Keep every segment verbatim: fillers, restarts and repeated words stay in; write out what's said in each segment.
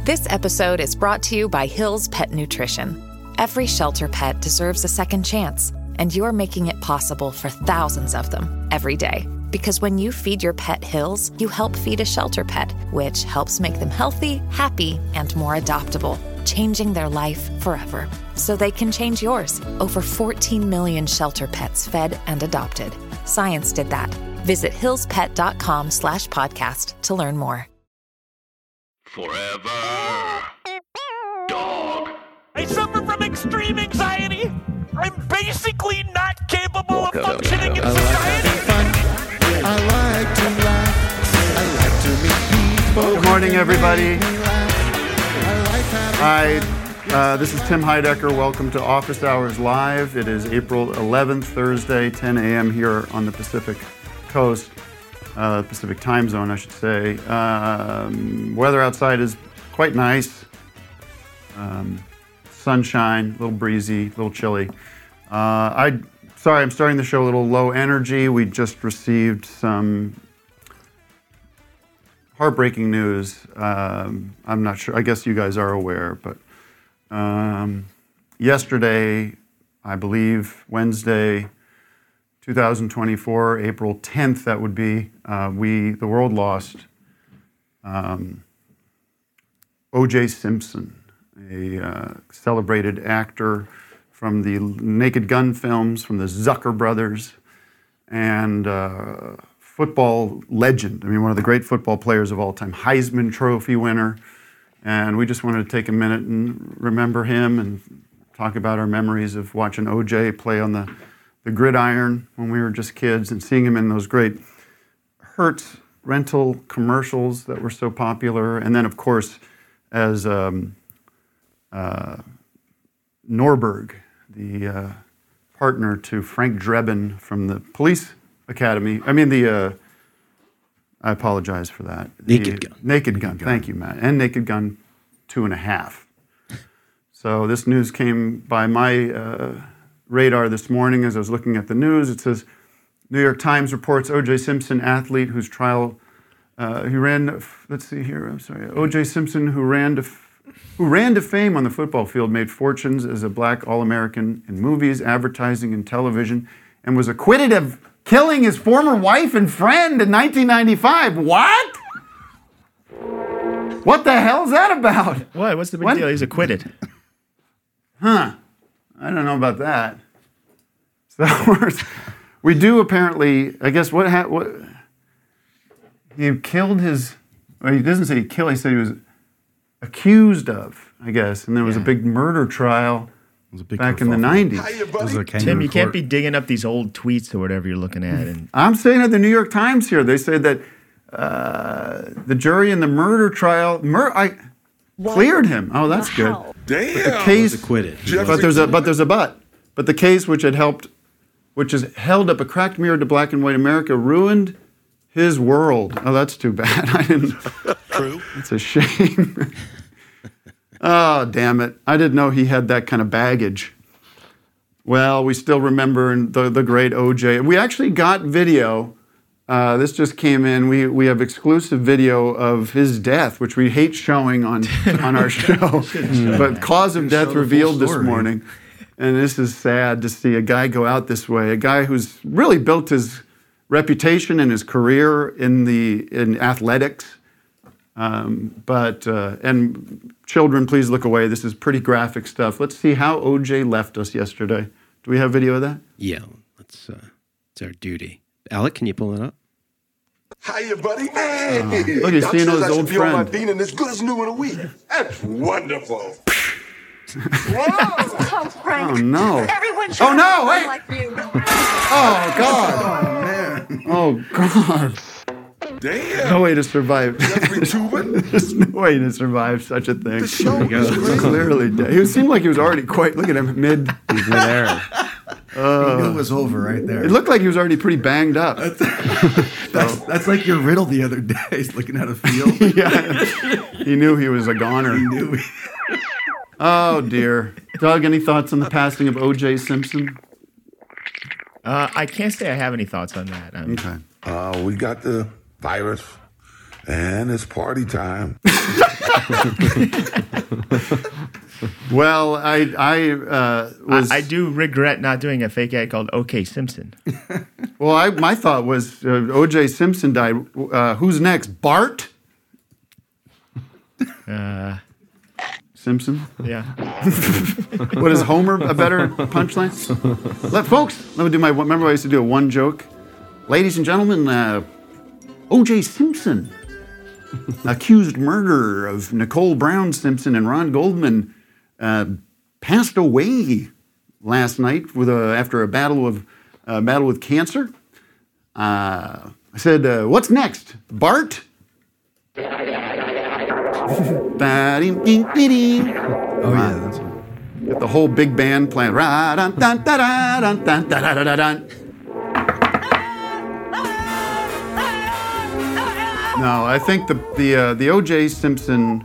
This episode is brought to you by Hill's Pet Nutrition. Every shelter pet deserves a second chance, and you're making it possible for thousands of them every day. Because when you feed your pet Hill's, you help feed a shelter pet, which helps make them healthy, happy, and more adoptable, changing their life forever. So they can change yours. Over fourteen million shelter pets fed and adopted. Science did that. Visit hillspet.com slash podcast to learn more. Forever Dog. I suffer from extreme anxiety. I'm basically not capable of functioning in society. I like to laugh. I like to meet people. Good morning, everybody. Hi, uh, this is Tim Heidecker. Welcome to Office Hours Live. It is April eleventh, Thursday, ten a.m. here on the Pacific Coast, uh, Pacific Time Zone, I should say. Um, weather outside is quite nice. Um, sunshine, a little breezy, a little chilly. Uh, I sorry, I'm starting the show a little low energy. We just received some heartbreaking news. Um, I'm not sure. I guess you guys are aware, but um, yesterday, I believe Wednesday, two thousand twenty-four, April tenth, that would be, uh, we, the world lost um, O J Simpson, a uh, celebrated actor from the Naked Gun films, from the Zucker brothers, and uh, football legend. I mean, one of the great football players of all time, Heisman Trophy winner. And we just wanted to take a minute and remember him and talk about our memories of watching O J play on the, the gridiron when we were just kids and seeing him in those great Hertz rental commercials that were so popular. And then, of course, as um, uh, Norberg, the uh, partner to Frank Drebin from the Police Academy. I mean, the, uh, I apologize for that. Naked the, Gun. Naked Naked Gun, Gun. Thank you, Matt. And Naked Gun two and a half. So this news came by my uh, radar this morning as I was looking at the news. It says, New York Times reports O J Simpson, athlete whose trial, uh, he ran, let's see here, I'm sorry, O J Simpson, who ran to who ran to fame on the football field, made fortunes as a black All-American in movies, advertising, and television, and was acquitted of killing his former wife and friend in nineteen ninety-five. What? What the hell's that about? What? What's the big When? deal? He's acquitted. Huh. I don't know about that. So we're, we do apparently, I guess, what, ha- what he killed his, well, he doesn't say he killed, he said he was accused of, I guess, and there was Yeah. a big murder trial It was a big back in the kerfuffle. nineties. Those are Tim, you can't be digging up these old tweets or whatever you're looking at. And I'm saying at the New York Times here, they say that uh, the jury in the murder trial mur- I cleared him. Oh, that's good. Damn. But the case, acquitted. but there's a but there's a but. But the case which had helped, which has held up a cracked mirror to black and white America, ruined his world. Oh, that's too bad. I didn't. True. It's a shame. Oh, damn it. I didn't know he had that kind of baggage. Well, we still remember the, the great O J. We actually got video. Uh, this just came in. We we have exclusive video of his death, which we hate showing on, on our show. But cause of death revealed this morning. And this is sad to see a guy go out this way, a guy who's really built his reputation and his career in the in athletics. Um, but, uh, and children, please look away. This is pretty graphic stuff. Let's see how O J left us yesterday. Do we have video of that? yeah, that's uh, it's our duty. Alec, can you pull it up? Hiya, buddy. Hey. Look, he's seeing his I old should be on my friend. bean and as good as new in a week. That's wonderful. Oh, Frank. Oh, no. Everyone Oh, no, wait. like you. Oh, God. Oh, man. Oh, God. Damn. No way to survive. Jeffrey Tubin. There's no way to survive such a thing. show He's clearly dead. He seemed like he was already quite, look at him, mid. He's there. You knew it was over right there. It looked like he was already pretty banged up. That's, that's like your riddle the other day. He's looking at a field. Yeah. He knew he was a goner. He knew. Oh, dear. Doug, any thoughts on the passing of O J Simpson? Uh, I can't say I have any thoughts on that. Um, Okay. Uh, we got the virus, And it's party time. Well, I I uh, was. I, I do regret not doing a fake ad called OK Simpson. Well, I, my thought was uh, O J Simpson died. Uh, who's next? Bart Uh, Simpson. yeah. What is Homer a better punchline? Let folks. Let me do my. Remember, I used to do a one joke. Ladies and gentlemen, uh, O J Simpson, accused murderer of Nicole Brown Simpson and Ron Goldman, uh, passed away last night with a, after a battle of uh, battle with cancer. Uh, I said, uh, "What's next, Bart?" Oh yeah, that's Get the whole big band playing. Ra dun dun da da dun dun da da da da dun. No, I think the the uh, the O J Simpson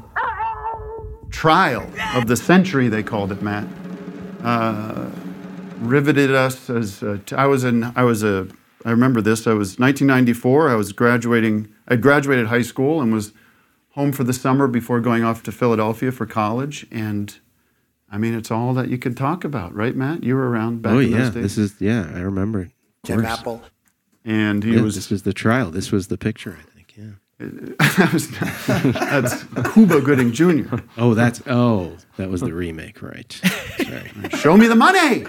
trial of the century, they called it, Matt, uh, riveted us as uh, t- I was in. I was a. I remember this. I was nineteen ninety-four. I was graduating. I graduated high school and was home for the summer before going off to Philadelphia for college. And I mean, it's all that you could talk about, right, Matt? You were around back oh in yeah, those days. this is yeah. I remember it. Of Jim course. Apple. And he Yeah, was. This was the trial. This was the picture. I think. Yeah. that was, that's Cuba Gooding Junior Oh, that's oh, that was the remake, right? That's right. Show me the money.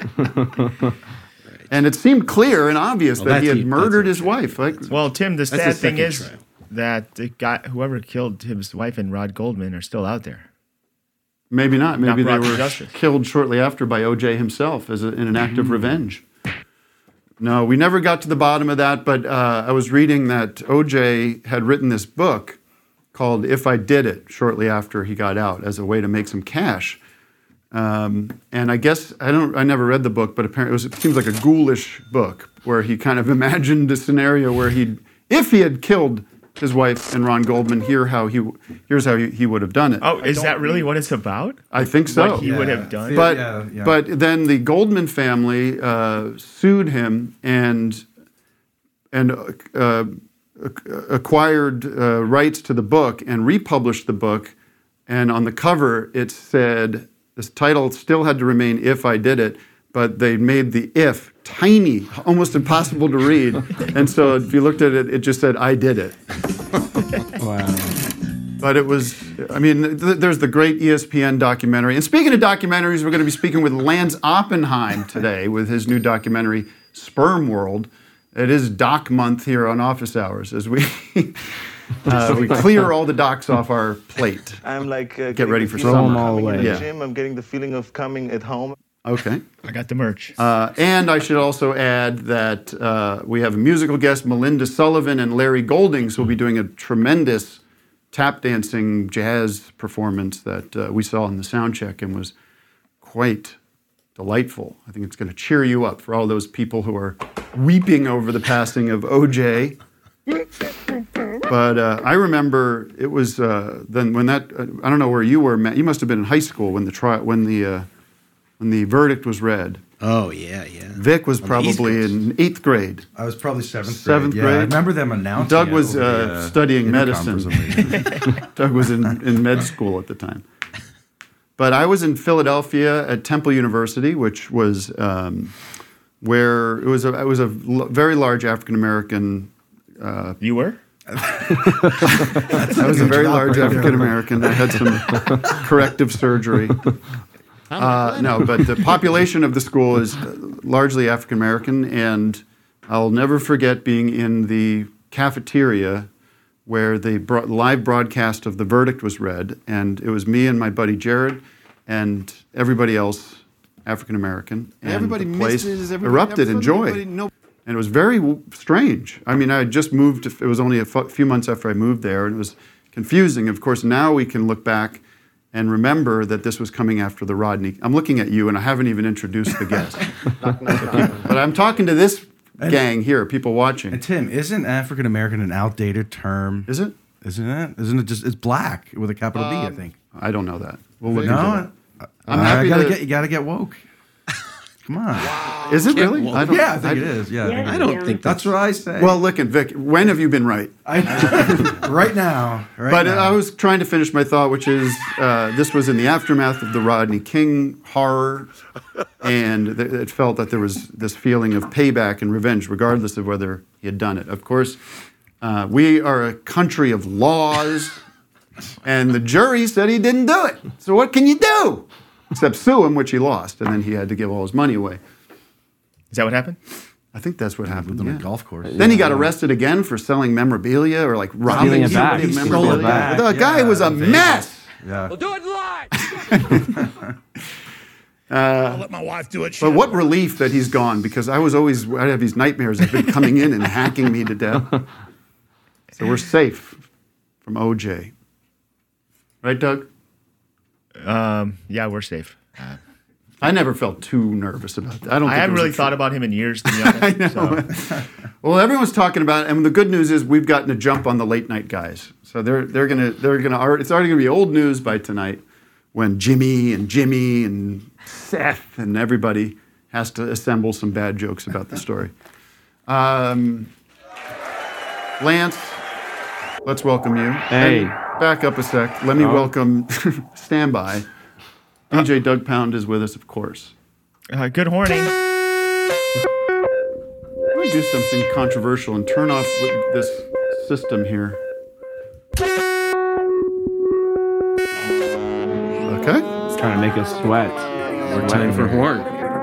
And it seemed clear and obvious Well, that he that's had the- murdered that's his wife. Like, Well, Tim, the the sad thing second is trial. that the guy, whoever killed his wife and Rod Goldman are still out there. maybe not. Maybe Not they brought to were justice. killed shortly after by O J himself as a, in an act of revenge. No, we never got to the bottom of that, but uh, I was reading that O J had written this book called If I Did It shortly after he got out as a way to make some cash. Um, and I guess, I don't. I never read the book, but apparently it, was, it seems like a ghoulish book where he kind of imagined a scenario where he, if he had killed his wife and Ron Goldman, here how he, here's how he, he would have done it. Oh, is that really what it's about? I think so. What he would have done? Yeah, But yeah, yeah. but then the Goldman family uh, sued him and and uh, acquired uh, rights to the book and republished the book. And on the cover it said, this title still had to remain "If I Did It," but they made the "if" tiny, almost impossible to read. And so if you looked at it, it just said "I did it." Wow. But it was, I mean, th- there's the great E S P N documentary. And speaking of documentaries, we're going to be speaking with Lance Oppenheim today with his new documentary, Sperm World. It is Doc Month here on Office Hours as we uh, we clear all the docs off our plate. I'm like uh, Get ready for feeling summer. of coming away. in the Yeah. gym. I'm getting the feeling of coming at home. Okay. I got the merch. Uh, and I should also add that uh, we have a musical guest, Melinda Sullivan and Larry Goldings, who will be doing a tremendous tap dancing jazz performance that uh, we saw in the sound check and was quite delightful. I think it's going to cheer you up for all those people who are weeping over the passing of O J. But uh, I remember it was uh, then when that uh, I don't know where you were, Matt. You must have been in high school when the trial when the uh, when the verdict was read. Oh yeah, yeah. Vic was On the East probably Coast. in eighth grade. I was probably seventh grade. Seventh Yeah, grade? I remember them announcing. Doug it was over uh, the, uh, studying intercom medicine. for some reason. Doug was in, in med school at the time. But I was in Philadelphia at Temple University, which was um, where it was a, it was a l- very large African American. Uh, you were? I was a very large African American. I had some corrective surgery. Uh, no, but the population of the school is largely African American, and I'll never forget being in the cafeteria where the bro- live broadcast of the verdict was read, and it was me and my buddy Jared and everybody else African American. And Everybody the missed place it. Is everybody erupted in having fun? joy. Everybody- no- And it was very w- strange. I mean, I had just moved, to, it was only a f- few months after I moved there, and it was confusing. Of course, now we can look back and remember that this was coming after the Rodney. I'm looking at you, and I haven't even introduced the guest. But I'm talking to this gang here, people watching. And Tim, isn't African American an outdated term? Is it? Isn't it? Isn't it just? It's black with a capital B, I Um, think. I don't know that. We'll look no, into that. I- I'm I happy gotta to- get. You gotta get woke. Come on. Is it really? Well, I don't, Yeah, I think it is. Yeah, Yeah, I don't yeah. think That's what I say. Well, look, and Vic, when have you been right? I, right now. Right But now. I was trying to finish my thought, which is uh, this was in the aftermath of the Rodney King horror, and th- it felt that there was this feeling of payback and revenge, regardless of whether he had done it. Of course, uh, we are a country of laws, and the jury said he didn't do it. So what can you do? Except sue him, which he lost, and then he had to give all his money away. Is that what happened? I think that's what happened. on yeah. a golf course. Then he got arrested again for selling memorabilia or like robbing Stealing it back. somebody of He stole it memorabilia. back. The guy Yeah, was a in Vegas. mess. Yeah. We'll do it live. I'll let my wife do it. But what relief that he's gone, because I was always, I have these nightmares of him coming in and hacking me to death. So we're safe from O J. Right, Doug? Um, yeah, we're safe. Uh, I never felt too nervous about that. I don't. I think haven't it was really a thought tr- about him in years, to be honest. I know. So. Well, everyone's talking about it, and the good news is we've gotten a jump on the late night guys. So they're they're gonna they're gonna it's already gonna be old news by tonight when Jimmy and Jimmy and Seth and everybody has to assemble some bad jokes about the story. Um, Lance, let's welcome you. Hey. And back up a sec. Let me Oh. welcome. Stand by. D J Doug Pound is with us, of course. Uh, good morning. Let me do something controversial and turn off this system here. Okay. It's trying to make us sweat. More time for horn.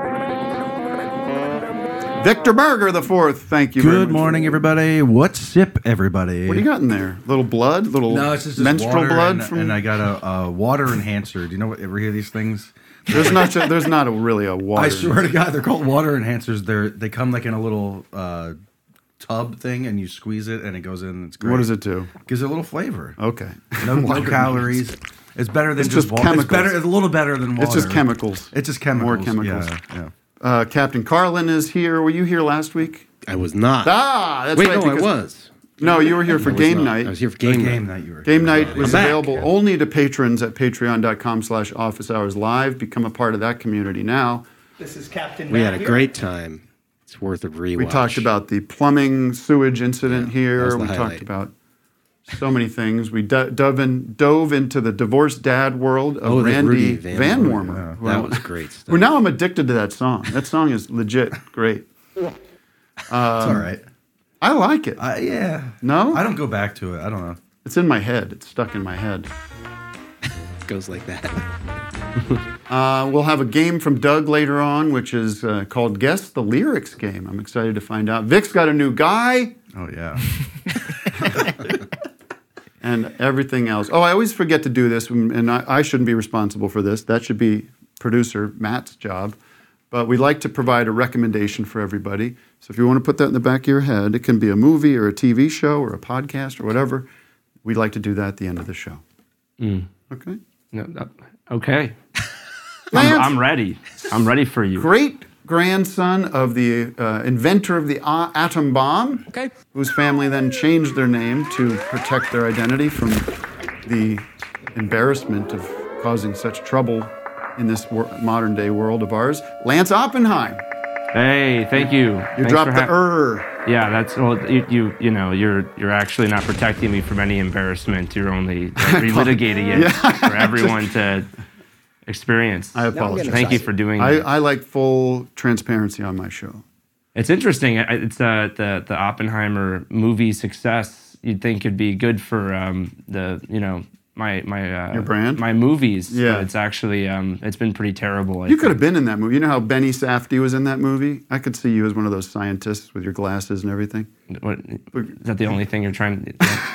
Victor Berger the fourth. Thank you very Good much. morning, everybody. What's sip, everybody? What do you got in there? Little blood? Little No, it's just this menstrual water blood? and, from... and I got a, a water enhancer. Do you know what? Ever hear these things? There's not. A, there's not a, really a water. I swear to God, they're called water enhancers. They're they come like in a little uh, tub thing, and you squeeze it, and it goes in. And it's great. What does it do? Gives it a little flavor. Okay. No, no Water calories. It's better than It's just, just water. chemicals. It's better. It's a little better than water. It's just chemicals. It's just chemicals. More chemicals. Yeah, yeah. Uh, Captain Carlin is here. Were you here last week? I was not. Ah, that's Wait, right. no, I because- was. No, you were here for I was game not. night. I was here for Game, game, game night. night. You were Game night was I'm back. available only to patrons at patreon.com slash office hours live. Become a part of that community now. This is Captain We Matt had a here. great time. It's worth a rewatch. We talked about the plumbing sewage incident Yeah, that here. was the We highlight. talked about so many things. We do- dove, in, dove into the divorced dad world of Oh, the Randy Rudy Van, Van Warmer. yeah. who That I- was great stuff. Well, now I'm addicted to that song. That song is legit great. It's all right. I like it. I, yeah. No? I don't go back to it. I don't know. It's in my head. It's stuck in my head. It goes like that. Uh, we'll have a game from Doug later on, which is uh, called Guess the Lyrics Game. I'm excited to find out. Vic's got a new guy Oh yeah. and everything else. Oh, I always forget to do this, and I, I shouldn't be responsible for this. That should be producer Matt's job. But we like to provide a recommendation for everybody. So if you want to put that in the back of your head, it can be a movie or a T V show or a podcast or whatever. We'd like to do that at the end of the show. Mm. Okay? No, no, okay. I'm, Lance, I'm ready. I'm ready for you. great grandson of the uh, inventor of the uh, atom bomb, Okay. whose family then changed their name to protect their identity from the embarrassment of causing such trouble in this wor- modern day world of ours. Lance Oppenheim. Hey, thank you. You Thanks dropped for the ha- er. Yeah, that's well. You, you you know you're you're actually not protecting me from any embarrassment. You're only like, relitigating it Yeah, for everyone to experience. I apologize. Thank you for doing I, that. I like full transparency on my show. It's interesting. I- It's uh, the the Oppenheimer movie success. You'd think it'd be good for um, the you know my my uh, Your brand? my movies. Yeah. but it's actually um, it's been pretty terrible. I You could think. have been in that movie. You know how Benny Safdie was in that movie? I could see you as one of those scientists with your glasses and everything. What, is that the only thing you're trying to?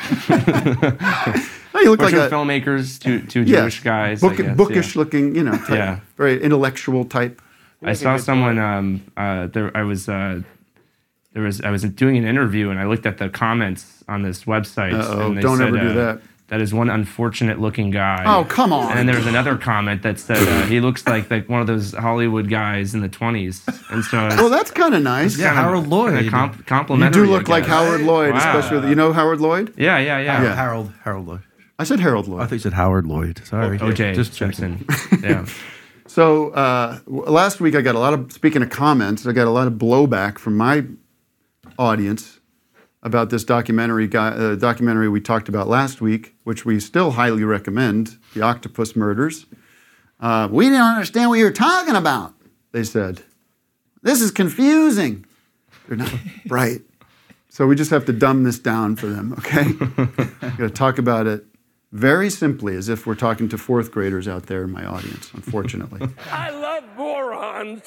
No, you look like Or two a filmmakers, two two yeah, Jewish guys. I book, guess, bookish yeah. looking, you know, type, Yeah. very intellectual type. I saw someone. Um, uh, there, I was. Uh, there was. I was doing an interview, and I looked at the comments on this website. Uh-oh, and they don't said, ever do uh, that. That is one unfortunate looking guy. Oh, come on. And then there was another comment that said uh, he looks like like one of those Hollywood guys in the twenties. And so it's Well, that's kind of nice. Yeah, kinda- Harold Lloyd. kinda comp- You complimentary. do look I like guess. Howard Lloyd, Wow. especially with, you know Howard Lloyd? Yeah, yeah, yeah. Yeah. Harold Harold Lloyd. I said Harold I Lloyd. thought you said Howard Lloyd. Sorry. O J Just checking. Simpson. Yeah. So uh, w- last week I got a lot of, speaking of comments, I got a lot of blowback from my audience about this documentary guy, uh, documentary we talked about last week, which we still highly recommend, The Octopus Murders. Uh, we didn't understand what you were talking about, they said. This is confusing. They're not bright. So we just have to dumb this down for them, okay? Got to talk about it very simply, as if we're talking to fourth graders out there in my audience, unfortunately. I love morons.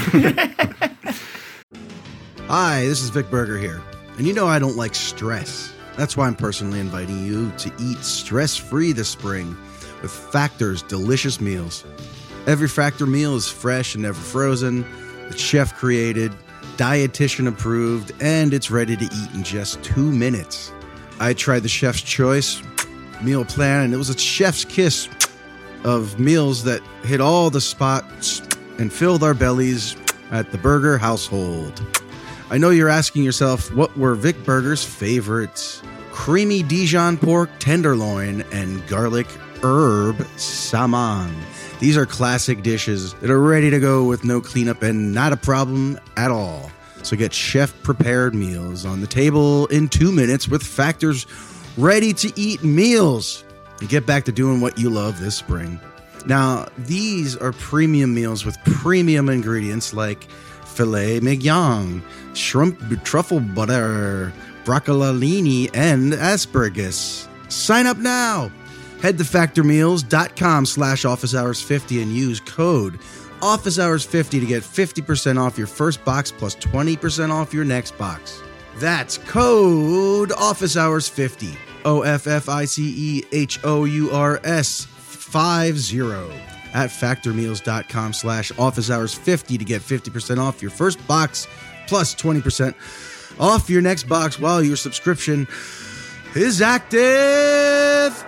Hi, this is Vic Berger here. And you know I don't like stress. That's why I'm personally inviting you to eat stress-free this spring with Factor's delicious meals. Every Factor meal is fresh and never frozen. It's chef created, dietitian approved, and it's ready to eat in just two minutes. I tried the Chef's Choice meal plan, and it was a chef's kiss of meals that hit all the spots and filled our bellies at the Burger household. I know you're asking yourself, what were Vic Berger's favorites? Creamy Dijon pork tenderloin and garlic herb salmon. These are classic dishes that are ready to go with no cleanup and not a problem at all. So get chef-prepared meals on the table in two minutes with Factor's ready-to-eat meals. And get back to doing what you love this spring. Now, these are premium meals with premium ingredients like filet mignon, shrimp truffle butter, broccolini, and asparagus. Sign up now. Head to factormeals.com slash office hours 50 and use code office hours fifty to get fifty percent off your first box plus twenty percent off your next box. That's code office hours fifty. O F F I C E H O U R S five zero at factormeals.com slash office hours 50 to get fifty percent off your first box plus twenty percent off your next box while your subscription is active.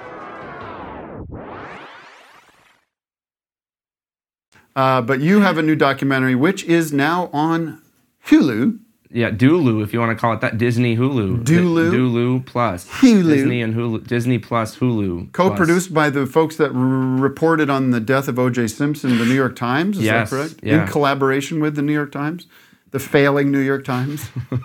Uh, but you have a new documentary, which is now on Hulu. Yeah, Dulu, if you want to call it that. Disney Hulu. Dulu? D- Dulu Plus. Hulu. Disney and Hulu. Disney Plus Hulu. Co-produced Plus. by the folks that r- reported on the death of O J Simpson, the New York Times. Is Yes, that correct? yeah. In collaboration with the New York Times, the failing New York Times.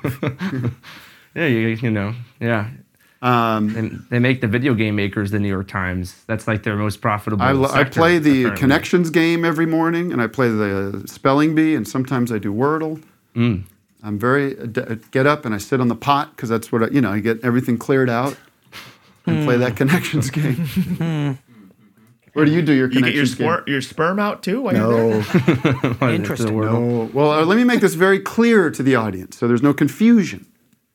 Yeah, you, you know, yeah. Um, and they make the video game makers the New York Times. That's like their most profitable. I, lo- I sector, play the apparently. Connections game every morning, and I play the spelling bee, and sometimes I do Wordle. Mm. I'm very get up and I sit on the pot because that's what I, you know. I get everything cleared out and play that Connections game. Where do you do your You get your, Connections game? spor- your sperm out too while No. you're there? Interesting. No. Well, uh, let me make this very clear to the audience so there's no confusion.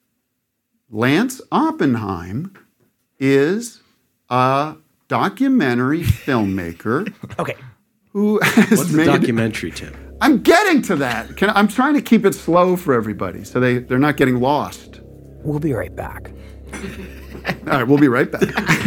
Lance Oppenheim is a documentary filmmaker. Okay. Who has What's the made documentary, Tim? I'm getting to that. Can, I'm trying to keep it slow for everybody so they, they're not getting lost. We'll be right back. All right, we'll be right back.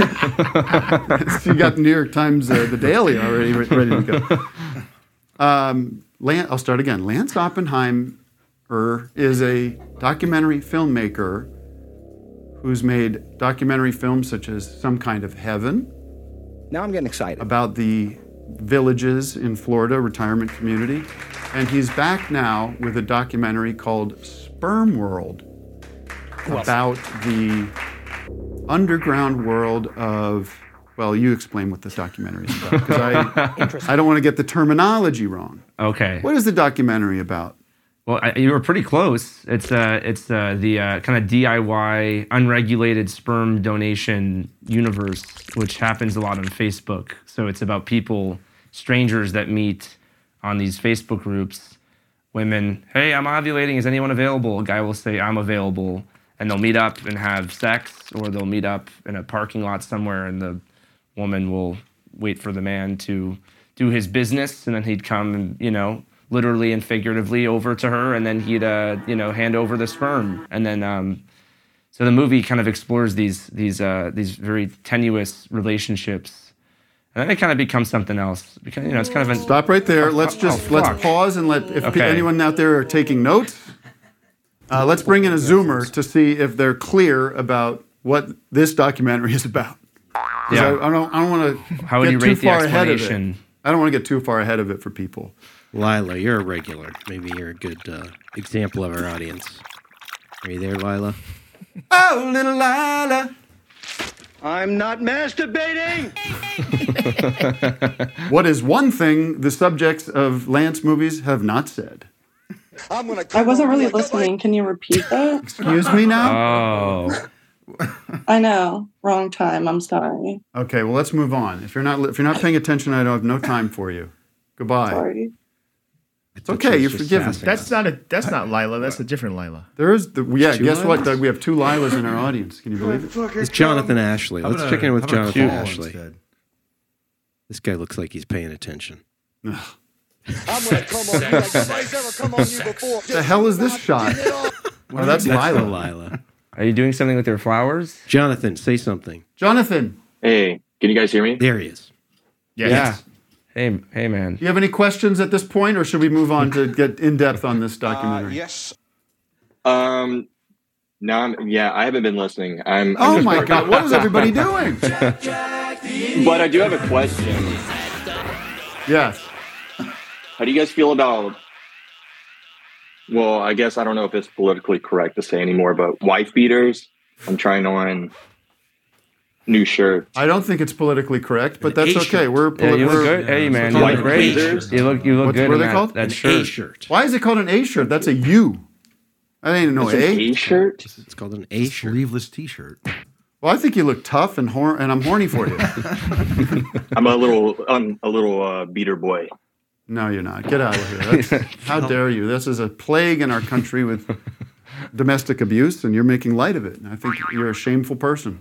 So you got the New York Times, uh, the Daily already re- ready to go. Um, Lan- I'll start again. Lance Oppenheimer is a documentary filmmaker who's made documentary films such as Some Kind of Heaven. Now I'm getting excited. About the villages in Florida, retirement community. And he's back now with a documentary called Sperm World about the underground world of, well, you explain what this documentary is about, because I, I don't want to get the terminology wrong. Okay. What is the documentary about? Well, I, you were pretty close. It's uh, it's uh, the uh, kind of D I Y, unregulated sperm donation universe, which happens a lot on Facebook. So it's about people, strangers that meet on these Facebook groups. Women, hey, I'm ovulating. Is anyone available? A guy will say, I'm available. And they'll meet up and have sex, or they'll meet up in a parking lot somewhere, and the woman will wait for the man to do his business, and then he'd come and, you know, literally and figuratively over to her, and then he'd, uh, you know, hand over the sperm. And then, um, so the movie kind of explores these these uh, these very tenuous relationships, and then it kind of becomes something else. Because, you know, it's kind of an Stop right there. Let's Oh, just oh, let's fuck. pause and let if Okay. anyone out there are taking notes. Uh, let's bring in a zoomer to see if they're clear about what this documentary is about. 'Cause Yeah. I, I don't, I don't want to How would get you too rate the far ahead of it. explanation? I don't want to get too far ahead of it for people. Lila, you're a regular. Maybe you're a good uh, example of our audience. Are you there, Lila? Oh, little Lila. I'm not masturbating. What is one thing the subjects of Lance movies have not said? I'm gonna I wasn't really listening. Can you repeat that? Excuse me now? Oh. I know. Wrong time. I'm sorry. Okay, well, let's move on. If you're not if you're not paying attention, I don't have no time for you. Goodbye. Sorry. It's okay. You're forgiven. That's not a. That's not Lila. That's a different Lila. There is the yeah. Two Guess Lilas? what, Doug? We have two Lilas in our audience. Can you believe it? It's Jonathan Ashley. How Let's about check a- in with how about a Jonathan Paul Ashley. instead? This guy looks like he's paying attention. I'm gonna come on you like nobody's ever come on you before. The hell is this shot? Well, that's That's Lila. the Lila. Are you doing something with your flowers? Jonathan, say something. Jonathan, Hey, can you guys hear me? There he is. Yeah. Yeah. Hey, hey, man. do you have any questions at this point, or should we move on to get in depth on this documentary? yes. Um, no, I'm, yeah, I haven't been listening. I'm. I'm Oh just my working- God! What is everybody doing? But I do have a question. Yes. How do you guys feel about? Well, I guess I don't know if it's politically correct to say anymore, but wife beaters. I'm trying on new shirt. I don't think it's politically correct, but An that's A-shirt. okay. We're Yeah, poli- you look we're- good. Hey, man, you White look great. blazers. You look, you look What's- good what are in they that, called? that An shirt. A-shirt. Why is it called an A shirt? That's a U. I didn't even know It's an A. A shirt. It's called an A-shirt. Sleeveless T-shirt. Well, I think you look tough and hor- and I'm horny for you. I'm a little, I'm a little uh, beater boy. No, you're not. Get out of here. That's, how dare you? This is a plague in our country with domestic abuse, and you're making light of it. And I think you're a shameful person.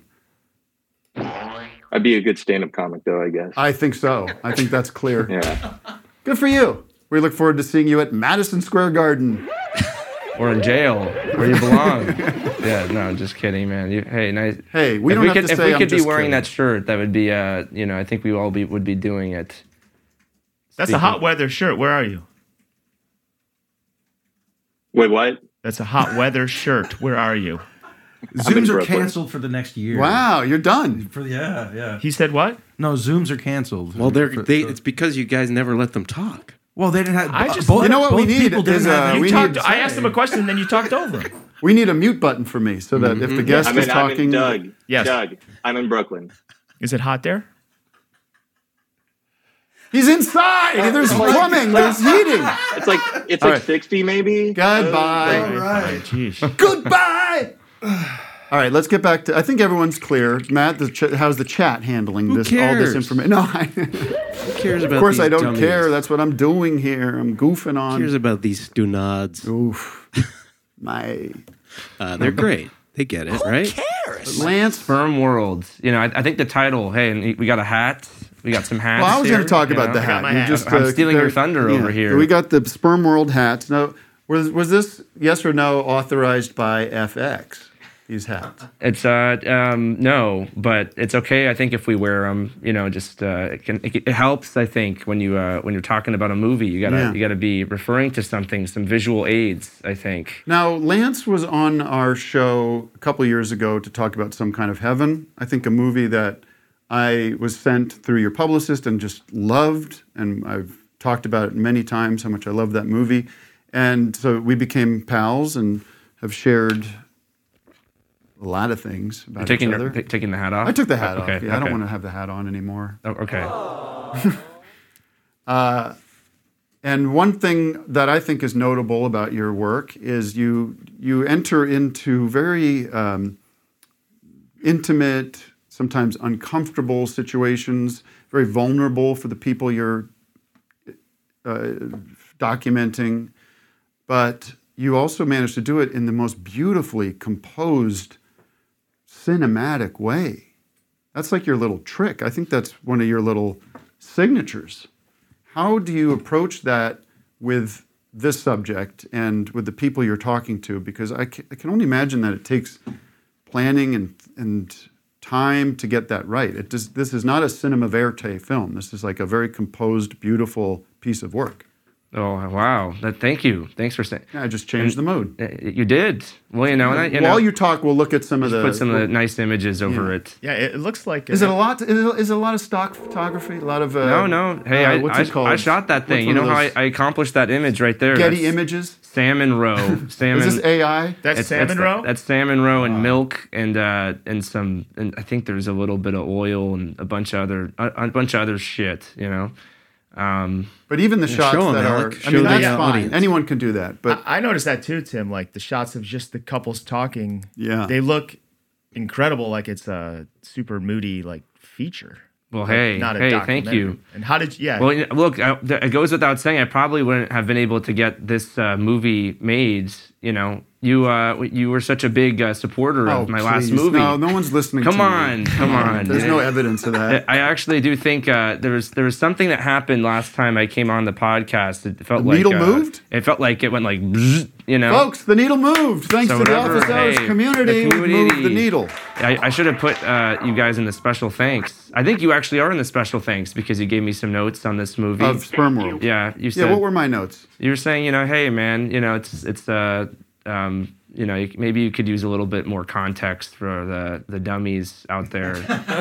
I'd be a good stand-up comic, though. I guess. I think so. I think that's clear. Yeah. Good for you. We look forward to seeing you at Madison Square Garden. Or in jail, where you belong. Yeah, no, just kidding, man. You, hey, nice. Hey, we if don't we have could, to if say we I'm could be just wearing kidding. that shirt, that would be, uh, you know, I think we all be would be doing it. That's a hot weather shirt. Where are you? Wait, what? That's a hot weather shirt. Where are you? Zooms are Brooklyn. canceled for the next year. Wow, you're done. For yeah, yeah. He said what? No, Zooms are canceled. Well, they're, For- they, for- it's because you guys never let them talk. well, they didn't have. I just- both, You know what we both need people didn't is, have uh, any we You time talked, to I say. asked him a question, and then you talked over him. We need a mute button for me so that if the guest I'm is in, I'm in talking, Doug. Yes. Doug. I'm in Brooklyn. Is it hot there? he's inside. There's plumbing. There's heating. It's like it's All like right. sixty, maybe. Goodbye. All right. Jeez. Goodbye. All right, let's get back to. I think everyone's clear. Matt, the ch- how's the chat handling Who this? All this cares? information. No, I, Who cares about of course these I don't dummies? care. That's what I'm doing here. I'm goofing Who on. cares about these stunads? Oof. My Uh, they're great. They get it, right? Lance. Sperm World. You know, I, I think the title. Hey, and we got a hat. We got some hats. Well, I was here, going to talk you about know. the I got hat. my You hat. just, I'm uh, stealing your there- thunder yeah. over here. We got the Sperm World hats. Now, was was this yes or no authorized by F X? These hats. It's uh um no, but it's okay. I think if we wear them, you know, just uh, it can it, it helps. I think when you uh, when you're talking about a movie, you gotta Yeah. you gotta be referring to something, some visual aids. I think. Now, Lance was on our show a couple of years ago to talk about Some Kind of Heaven. I think a movie that I was sent through your publicist and just loved, and I've talked about it many times how much I love that movie. And so we became pals and have shared a lot of things about You're taking each your- other. t- taking the hat off? I took the hat Okay, off. Yeah, I don't okay. want to have the hat on anymore. Oh, okay. Uh, and one thing that I think is notable about your work is you you enter into very um, intimate, sometimes uncomfortable situations, very vulnerable for the people you're uh, documenting, but you also manage to do it in the most beautifully composed, cinematic way. That's like your little trick. I think that's one of your little signatures. How do you approach that with this subject and with the people you're talking to? Because I can, I can only imagine that it takes planning and, and time to get that right. It does, this is not a cinema verite film. This is like a very composed, beautiful piece of work. Oh wow! That, thank you. Thanks for saying. Yeah, I just changed And- the mood. Uh, You did. Well, you know, and I, you While know, you talk, we'll look at some of just the. put some of the nice images over Yeah. it. Yeah, it, it looks like. Is it a lot? Is it, is it a lot of stock photography? A lot of. Uh, No, no. Hey, uh, I, what's I, it called? I shot that thing. What's You one know of how I, those- I accomplished that image right there? Getty That's Images. Salmon roe. Salmon. Is this A I? That's It's- salmon that's, roe? That's salmon roe and milk and uh, and some and I think there's a little bit of oil and a bunch of other a, a bunch of other shit. You know. Um, But even the Yeah, shots show 'em, that are, Alec. I Show mean, the that's uh, fine. audience. Anyone can do that. But I, I noticed that too, Tim. Like the shots of just the couples talking. Yeah. They look incredible. Like it's a super moody like feature. well, Like, hey, not a hey, thank documentary. you. And how did you? Yeah. Well, you know, look, I, th- it goes without saying, I probably wouldn't have been able to get this uh, movie made. You know, you uh, you were such a big uh, supporter oh, of my last please. movie. No, no one's listening. Come to on, you. come on. There's no evidence of that. I actually do think uh, there was there was something that happened last time I came on the podcast. It felt The like needle uh, moved? It felt like it went like, bzz, you know. Folks, the needle moved. Thanks So to the whatever, Office Hours hey, community, the we moved the community. needle. I, I should have put uh, you guys in the special thanks. I think you actually are in the special thanks because you gave me some notes on this movie Of Sperm World. Yeah, you said. Yeah, what were my notes? You were saying, you know, hey man, you know, it's it's uh, um, you know, you- maybe you could use a little bit more context for the the dummies out there.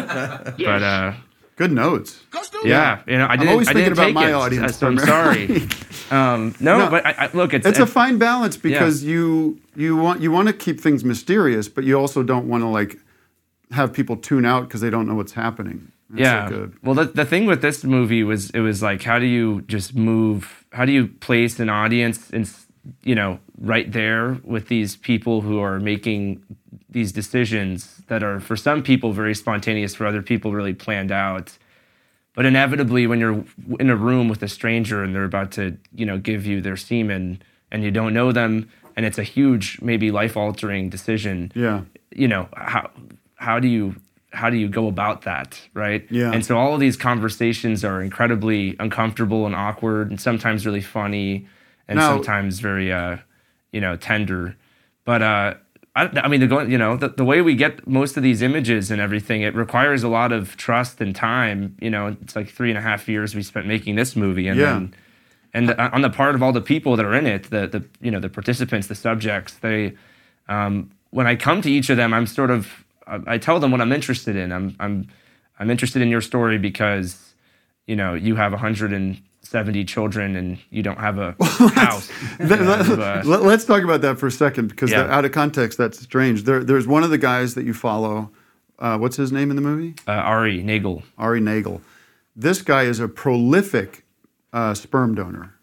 But uh, Good notes. yeah, you know, I I'm didn't. always I thinking didn't about take my it, audience so I'm sorry. primarily. um, no, No, but I, I, look, it's It's a fine balance because Yeah. you you want you want to keep things mysterious, but you also don't want to like have people tune out because they don't know what's happening. That's yeah. like a- Well, the the thing with this movie was it was like, how do you just move? How do you place an audience in, you know, right there with these people who are making these decisions that are for some people very spontaneous, for other people really planned out. But inevitably, when you're in a room with a stranger and they're about to, you know, give you their semen and you don't know them, and it's a huge, maybe life-altering decision. Yeah. You know, how how do you how do you go about that, right? Yeah. And so all of these conversations are incredibly uncomfortable and awkward, and sometimes really funny, and Now- sometimes very, uh, you know, tender. But uh, I, I mean, the going, you know, the, the way we get most of these images and everything, it requires a lot of trust and time. You know, it's like three and a half years we spent making this movie, and Yeah. then, and the, on the part of all the people that are in it, the the you know the participants, the subjects, they, um, when I come to each of them, I'm sort of, I, I tell them what I'm interested in. I'm I'm I'm interested in your story because, you know, you have one hundred seventy children and you don't have a house. Let, You have, uh, let, let's talk about that for a second because Yeah. that- out of context, that's strange. There, there's one of the guys that you follow. Uh, what's his name in the movie? uh, Ari Nagel. Ari Nagel. This guy is a prolific uh, sperm donor,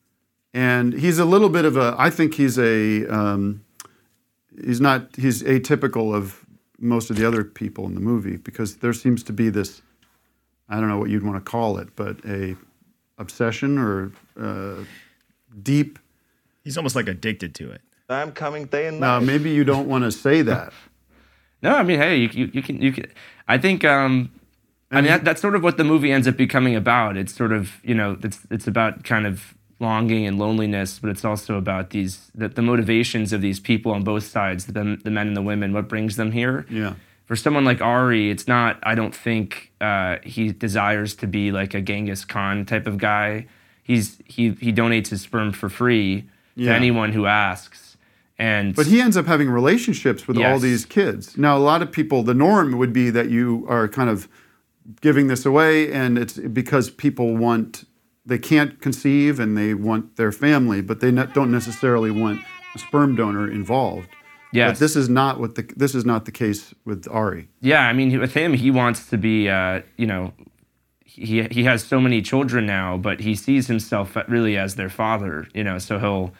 and he's a little bit of a. I think he's a. Um, he's not. He's atypical of most of the other people in the movie because there seems to be this. I don't know what you'd want to call it, but a obsession or uh, deep. He's almost like addicted to it. I'm coming day and Now, night. maybe you don't want to say that. No, I mean, hey, you, you, you can, you can. I think, um, I mean, that, that's sort of what the movie ends up becoming about. It's sort of, you know, it's it's about kind of longing and loneliness, but it's also about these the, the motivations of these people on both sides, the the men and the women. What brings them here? Yeah. For someone like Ari, it's not. I don't think uh, he desires to be like a Genghis Khan type of guy. He's he he donates his sperm for free to Yeah. anyone who asks. And But he ends up having relationships with all Yes. these kids. Now, a lot of people, the norm would be that you are kind of giving this away, and it's because people want, they can't conceive and they want their family, but they ne- don't necessarily want a sperm donor involved. Yes. But this is not what the this is not the case with Ari. Yeah, I mean, with him, he wants to be, uh, you know, he he has so many children now, but he sees himself really as their father, you know, so he'll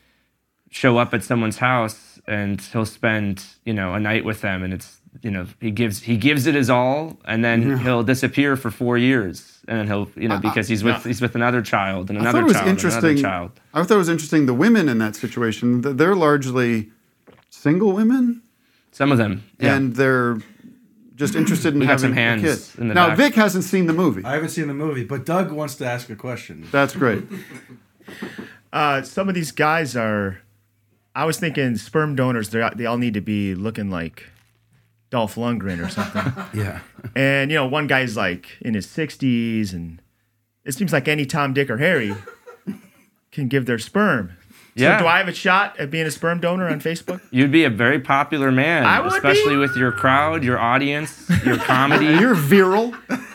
show up at someone's house and he'll spend, you know, a night with them, and it's, you know, he gives he gives it his all, and then Yeah. he'll disappear for four years, and then he'll, you know, because he's with yeah. he's with another child and I another thought it was child and another interesting. child. I thought it was interesting. The women in that situation, th- they're largely single women. Some of them, yeah. And they're just interested in We got having some hands a kid. in the now, back. Vic hasn't seen the movie. I haven't seen the movie, but Doug wants to ask a question. That's great. Uh, some of these guys are. I was thinking sperm donors. They they all need to be looking like Dolph Lundgren or something. Yeah. And you know, one guy's like in his sixties, and it seems like any Tom, Dick, or Harry can give their sperm. Yeah. So do I have a shot at being a sperm donor on Facebook? You'd be a very popular man, I would especially be. with your crowd, your audience, your comedy. You're virile.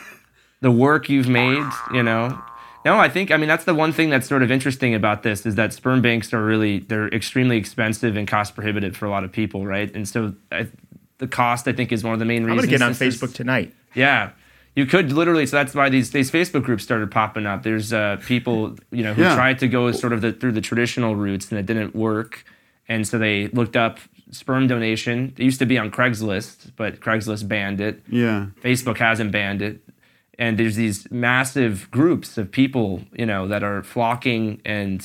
The work you've made, you know. No, I think, I mean, that's the one thing that's sort of interesting about this is that sperm banks are really, they're extremely expensive and cost prohibitive for a lot of people, right? And so I, the cost, I think, is one of the main I'm reasons. going to get on this is- Facebook tonight. Yeah. You could literally, so that's why these these Facebook groups started popping up. There's uh, people, you know, who Yeah. tried to go sort of the, through the traditional routes and it didn't work. And so they looked up sperm donation. It used to be on Craigslist, but Craigslist banned it. Yeah. Facebook hasn't banned it. And there's these massive groups of people, you know, that are flocking and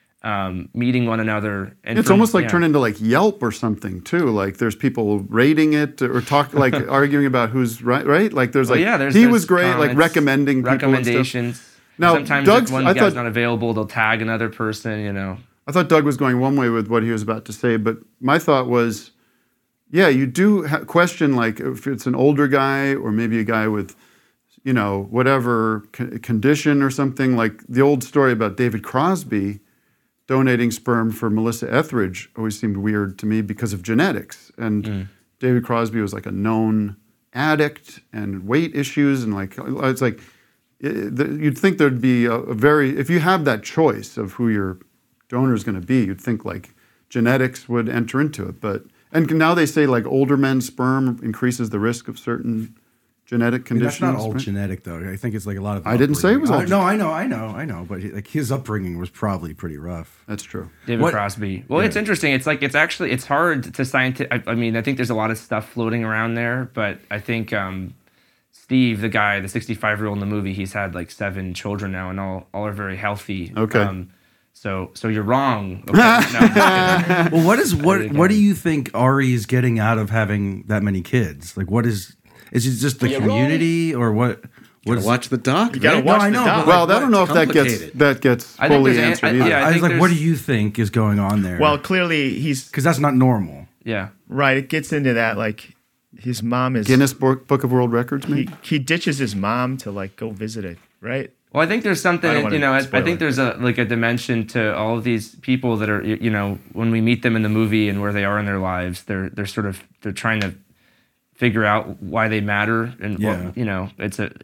um, meeting one another. And It's from- almost like yeah. turned into like Yelp or something too. Like there's people rating it or talk like arguing about who's right. Right? Like there's Well, like yeah, there's, he there's was great, like comments, recommending people and stuff. recommendations. Now, Sometimes Doug's- if one I guy's thought- not available, they'll tag another person, you know. I thought Doug was going one way with what he was about to say, but my thought was, yeah, you do ha- question like if it's an older guy or maybe a guy with, you know, whatever c- condition or something. Like the old story about David Crosby donating sperm for Melissa Etheridge always seemed weird to me because of genetics. And Mm. David Crosby was like a known addict and weight issues, and like it's like it, the, you'd think there'd be a, a very if you have that choice of who your donor is going to be, you'd think like genetics would enter into it. But and now they say like older men's sperm increases the risk of certain genetic I mean, conditions. that's not all right? genetic, though. I think it's like a lot of. I didn't say it was all upbringing. I- No, I know, I know, I know. But he- like his upbringing was probably pretty rough. That's true. David What- Crosby. Well, Yeah. it's interesting. It's like it's actually it's hard to scientific. I, I mean, I think there's a lot of stuff floating around there, but I think um, Steve, the guy, the sixty-five year old in the movie, he's had like seven children now, and all all are very healthy. Okay. Um, so so you're wrong. Okay. No, I'm just kidding. Well, what is what? Again. What do you think Ari is getting out of having that many kids? Like, what is? Is it just the You're community, or what? What is? Watch the doc. You got to right? watch I the know, doc. but Well, like, I don't know if that gets complicated. that gets I think fully there's an- answered I- either. yeah, I, was think like, what do there's- you think is going on there? Well, clearly he's because that's not normal. Yeah. right. It gets into that like his mom is Guinness Book, Book of World Records, He, maybe? he ditches his mom to like go visit it, right? Well, I think there's something, I don't wanna you know, I, I spoil think it. there's a like a dimension to all of these people that are, y- you know, when we meet them in the movie and where they are in their lives, they're they're sort of they're trying to figure out why they matter and Yeah. what, you know, it's a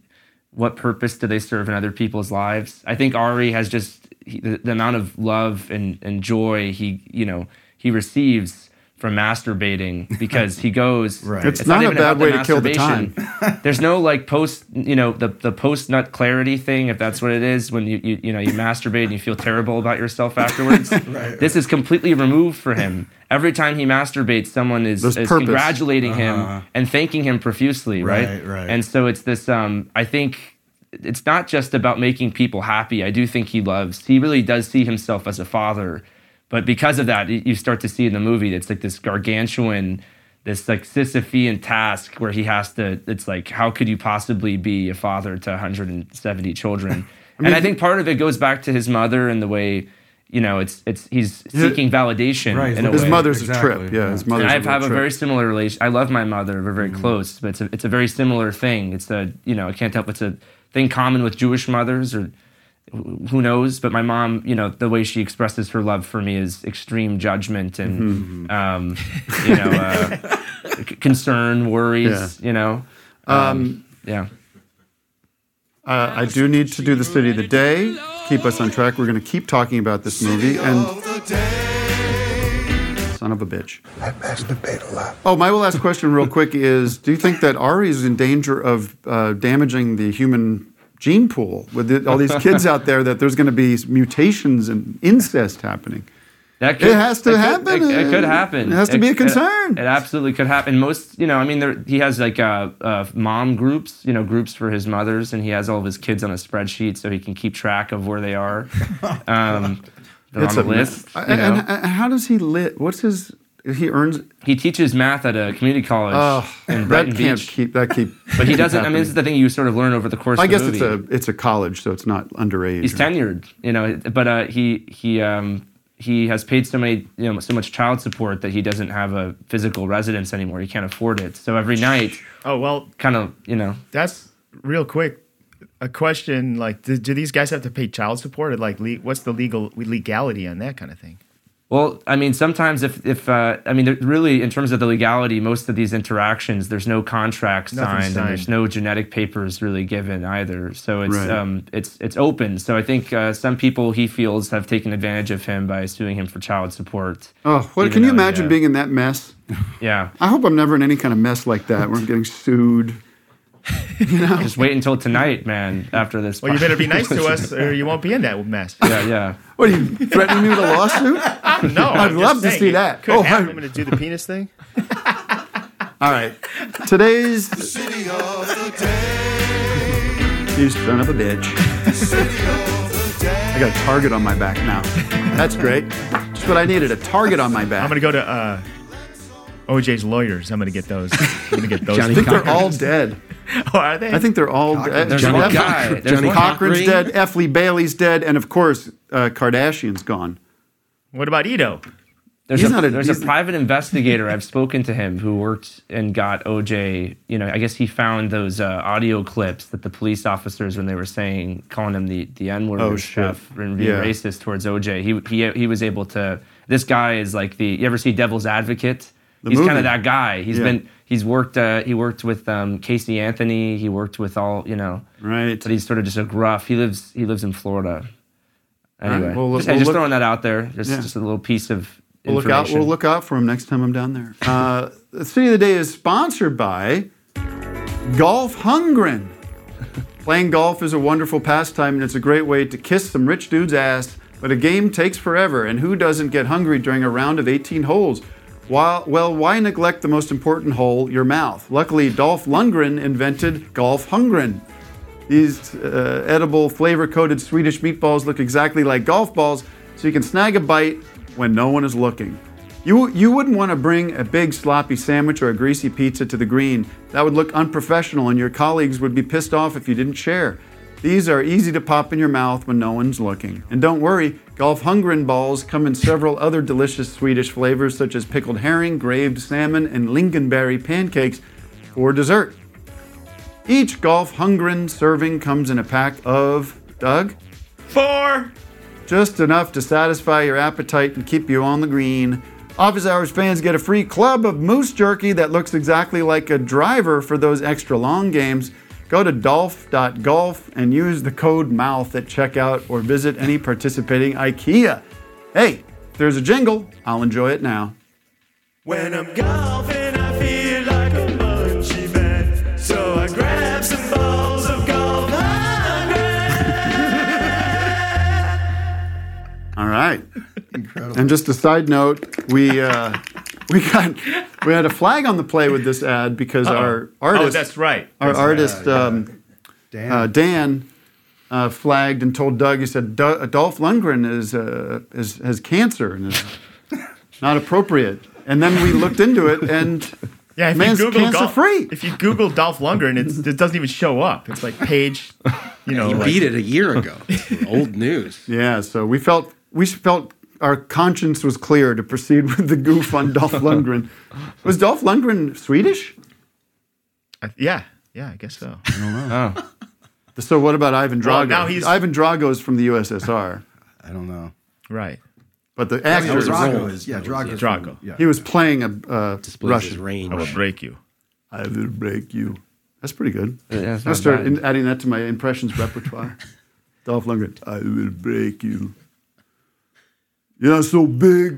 what purpose do they serve in other people's lives? I think Ari has just he, the, the amount of love and, and joy he, you know, he receives from masturbating because he goes. Right. It's not a even bad about way to kill the masturbation. There's no like post, you know, the, the post nut clarity thing, if that's what it is, when you, you you know you masturbate and you feel terrible about yourself afterwards. Right. This is completely removed for him. Every time he masturbates, someone is, There's is purpose. congratulating Uh-huh. him and thanking him profusely, right? Right, right. And so it's this. Um, I think it's not just about making people happy. I do think he loves. He really does see himself as a father. But because of that, you start to see in the movie, it's like this gargantuan, this like Sisyphean task where he has to, it's like, how could you possibly be a father to one hundred seventy children? And I think part of it goes back to his mother and the way, you know, it's, it's he's seeking validation Right, in a His way. mother's Exactly, a trip. Yeah, yeah. his And mother's I a have real a trip. very similar relation. I love my mother. We're very close, but it's a, it's a very similar thing. It's a, you know, I can't help it's a thing common with Jewish mothers or who knows, but my mom, you know, the way she expresses her love for me is extreme judgment and, um, you know, uh, c- concern, worries, you know. Um, yeah. Uh, I do need to do the city of the day. Keep us on track. We're going to keep talking about this movie. And son of a bitch. I masturbate a lot. Oh, my last question, real quick, is: do you think that Ari is in danger of uh, damaging the human gene pool with the, all these kids out there? That there's going to be mutations and incest happening. That It has to it could- happen. It, it could happen. It has to be a concern. It, it absolutely could happen. Most, you know, I mean, there, he has like uh, uh, mom groups, you know, groups for his mothers, and he has all of his kids on a spreadsheet so he can keep track of where they are. Um, they're It's on a a list. I- You know? and, and how does he lit? What's his? He earns. He teaches math at a community college Oh, in that Brighton can't Beach. keep. That keep. But he keep doesn't. I mean, this is happening. the thing you sort of learn over the course I of the guess movie. it's a it's a college, so it's not underage. He's or- tenured, you know, but uh, he he um, he has paid so many, you know, so much child support that he doesn't have a physical residence anymore. He can't afford it. So every night, Oh well, kind of, you know, that's real quick. a question like, do, do these guys have to pay child support? Or like, le- what's the legal legality on that kind of thing? Well, I mean, sometimes if, if uh, I mean, really, in terms of the legality, most of these interactions, there's no contract signed, signed. and there's no genetic papers really given either. So it's Right. um, it's it's open. So I think uh, some people he feels have taken advantage of him by suing him for child support. Oh, what, even can you though, imagine yeah. being in that mess? Yeah. I hope I'm never in any kind of mess like that where I'm getting sued. You know? Just wait until tonight, man, after this. Well, you better be nice to us or you won't be in that mess. Yeah, yeah. What are you threatening me with a lawsuit? No, I'd I'm love just to saying, see it that. Could Oh, happen. I- I'm going to do the penis thing. All right. Today's City of the day. you son of a bitch. I got a target on my back now. That's great. Just what I needed, a target on my back. I'm going to go to uh, O J's lawyers. I'm going to get those. I'm going to get those. I think they're all dead. Oh, are they? I think they're all dead. There's Johnny one Cochran- guy. There's Johnny one- Cochran's Ring. dead. F. Lee Bailey's dead. And of course, uh, Kardashian's gone. What about Ito? There's, He's a, not a- there's a he's- private investigator. I've spoken to him who worked and got O J. You know, I guess he found those uh, audio clips that the police officers, when they were saying, calling him the, the N-word Oh, and shit. stuff and being Yeah. racist towards O J. He, he he was able to. This guy is like the. You ever see Devil's Advocate? The he's kind movie. of that guy. He's Yeah. been. He's worked. Uh, he worked with um, Casey Anthony. He worked with all. You know. Right. But he's sort of just a gruff. He lives. He lives in Florida. Anyway, right, well, just, we'll just look- throwing that out there. Just Yeah. just a little piece of. We'll look out. We'll look out for him next time I'm down there. Uh, the City of the Day is sponsored by Golf Hungren. Playing golf is a wonderful pastime, and it's a great way to kiss some rich dude's ass. But a game takes forever, and who doesn't get hungry during a round of eighteen holes? While, well, why neglect the most important hole, your mouth? Luckily, Dolph Lundgren invented Golf Hungren. These uh, edible, flavor-coated Swedish meatballs look exactly like golf balls, so you can snag a bite when no one is looking. You, you wouldn't want to bring a big sloppy sandwich or a greasy pizza to the green. That would look unprofessional, and your colleagues would be pissed off if you didn't share. These are easy to pop in your mouth when no one's looking. And don't worry, Golf Hungren balls come in several other delicious Swedish flavors, such as pickled herring, graved salmon, and lingonberry pancakes for dessert. Each Golf Hungren serving comes in a pack of, Doug? Four. Just enough to satisfy your appetite and keep you on the green. Office Hours fans get a free club of moose jerky that looks exactly like a driver for those extra long games. Go to dolph dot golf and use the code MOUTH at checkout or visit any participating IKEA. Hey, if there's a jingle, I'll enjoy it now. When I'm golfing, I feel like a munchie man. So I grab some balls of golf. All right. Incredible. And just a side note, we uh, we got we had a flag on the play with this ad because Uh-oh. our artist, Oh, that's right. our That's artist right. um, Dan. uh, Dan uh, flagged and told Doug. He said "Du- Dolph Lundgren is, uh, is has cancer and is not appropriate. And then we looked into it, and Yeah, if man's you Google cancer Dolph, free. if you Google Dolph Lundgren, it's, it doesn't even show up. It's like page, you know, You like, beat it a year ago. Old news. Yeah, so we felt we felt our conscience was clear to proceed with the goof on Dolph Lundgren. Was Dolph Lundgren Swedish? I- yeah, yeah, I guess so. I don't know. So what about Ivan Drago? Well, now he's- Ivan Drago is from the U S S R. I don't know. Right. But the Oh, yeah, actor, Drago is yeah, Drago. Drago. Yeah. he was playing a uh, Displays his Russian. range. I will break you. I will break you. That's pretty good. Yeah, it's I'll not start bad. in, adding that to my impressions repertoire. Dolph Lundgren. I will break you. You're not so big.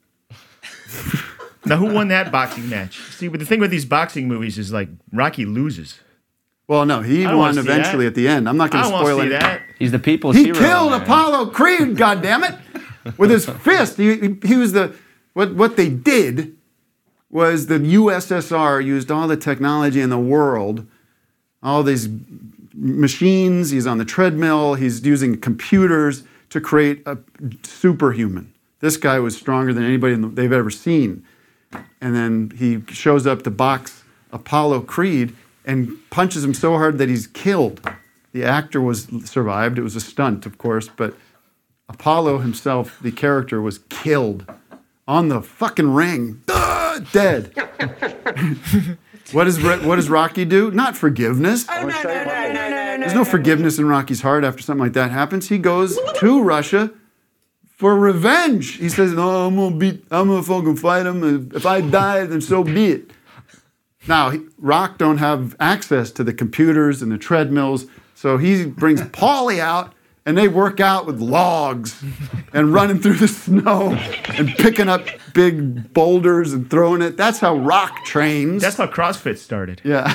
Now, who won that boxing match? See, but the thing with these boxing movies is like Rocky loses. Well, no, he I don't won wanna see eventually that. at the end. I'm not I going to don't want to spoil see it. that. He's the people's He hero. killed man. Apollo Creed, goddammit, with his fist. He, he, he was the what what they did was the U S S R used all the technology in the world, all these machines. He's on the treadmill. He's using computers to create a superhuman. This guy was stronger than anybody in the, they've ever seen. And then he shows up to box Apollo Creed and punches him so hard that he's killed. The actor was survived. It was a stunt, of course, but Apollo himself, the character, was killed on the fucking ring, ah, dead. What does what does Rocky do? Not forgiveness. Oh, no, no, no, no, no, There's no forgiveness in Rocky's heart after something like that happens. He goes to Russia for revenge. He says, "No, I'm gonna beat. I'm gonna fucking fight him. If I die, then so be it." Now, he, Rock don't have access to the computers and the treadmills, so he brings Paulie out, and they work out with logs and running through the snow and picking up big boulders and throwing it. That's how Rock trains. That's how CrossFit started. Yeah.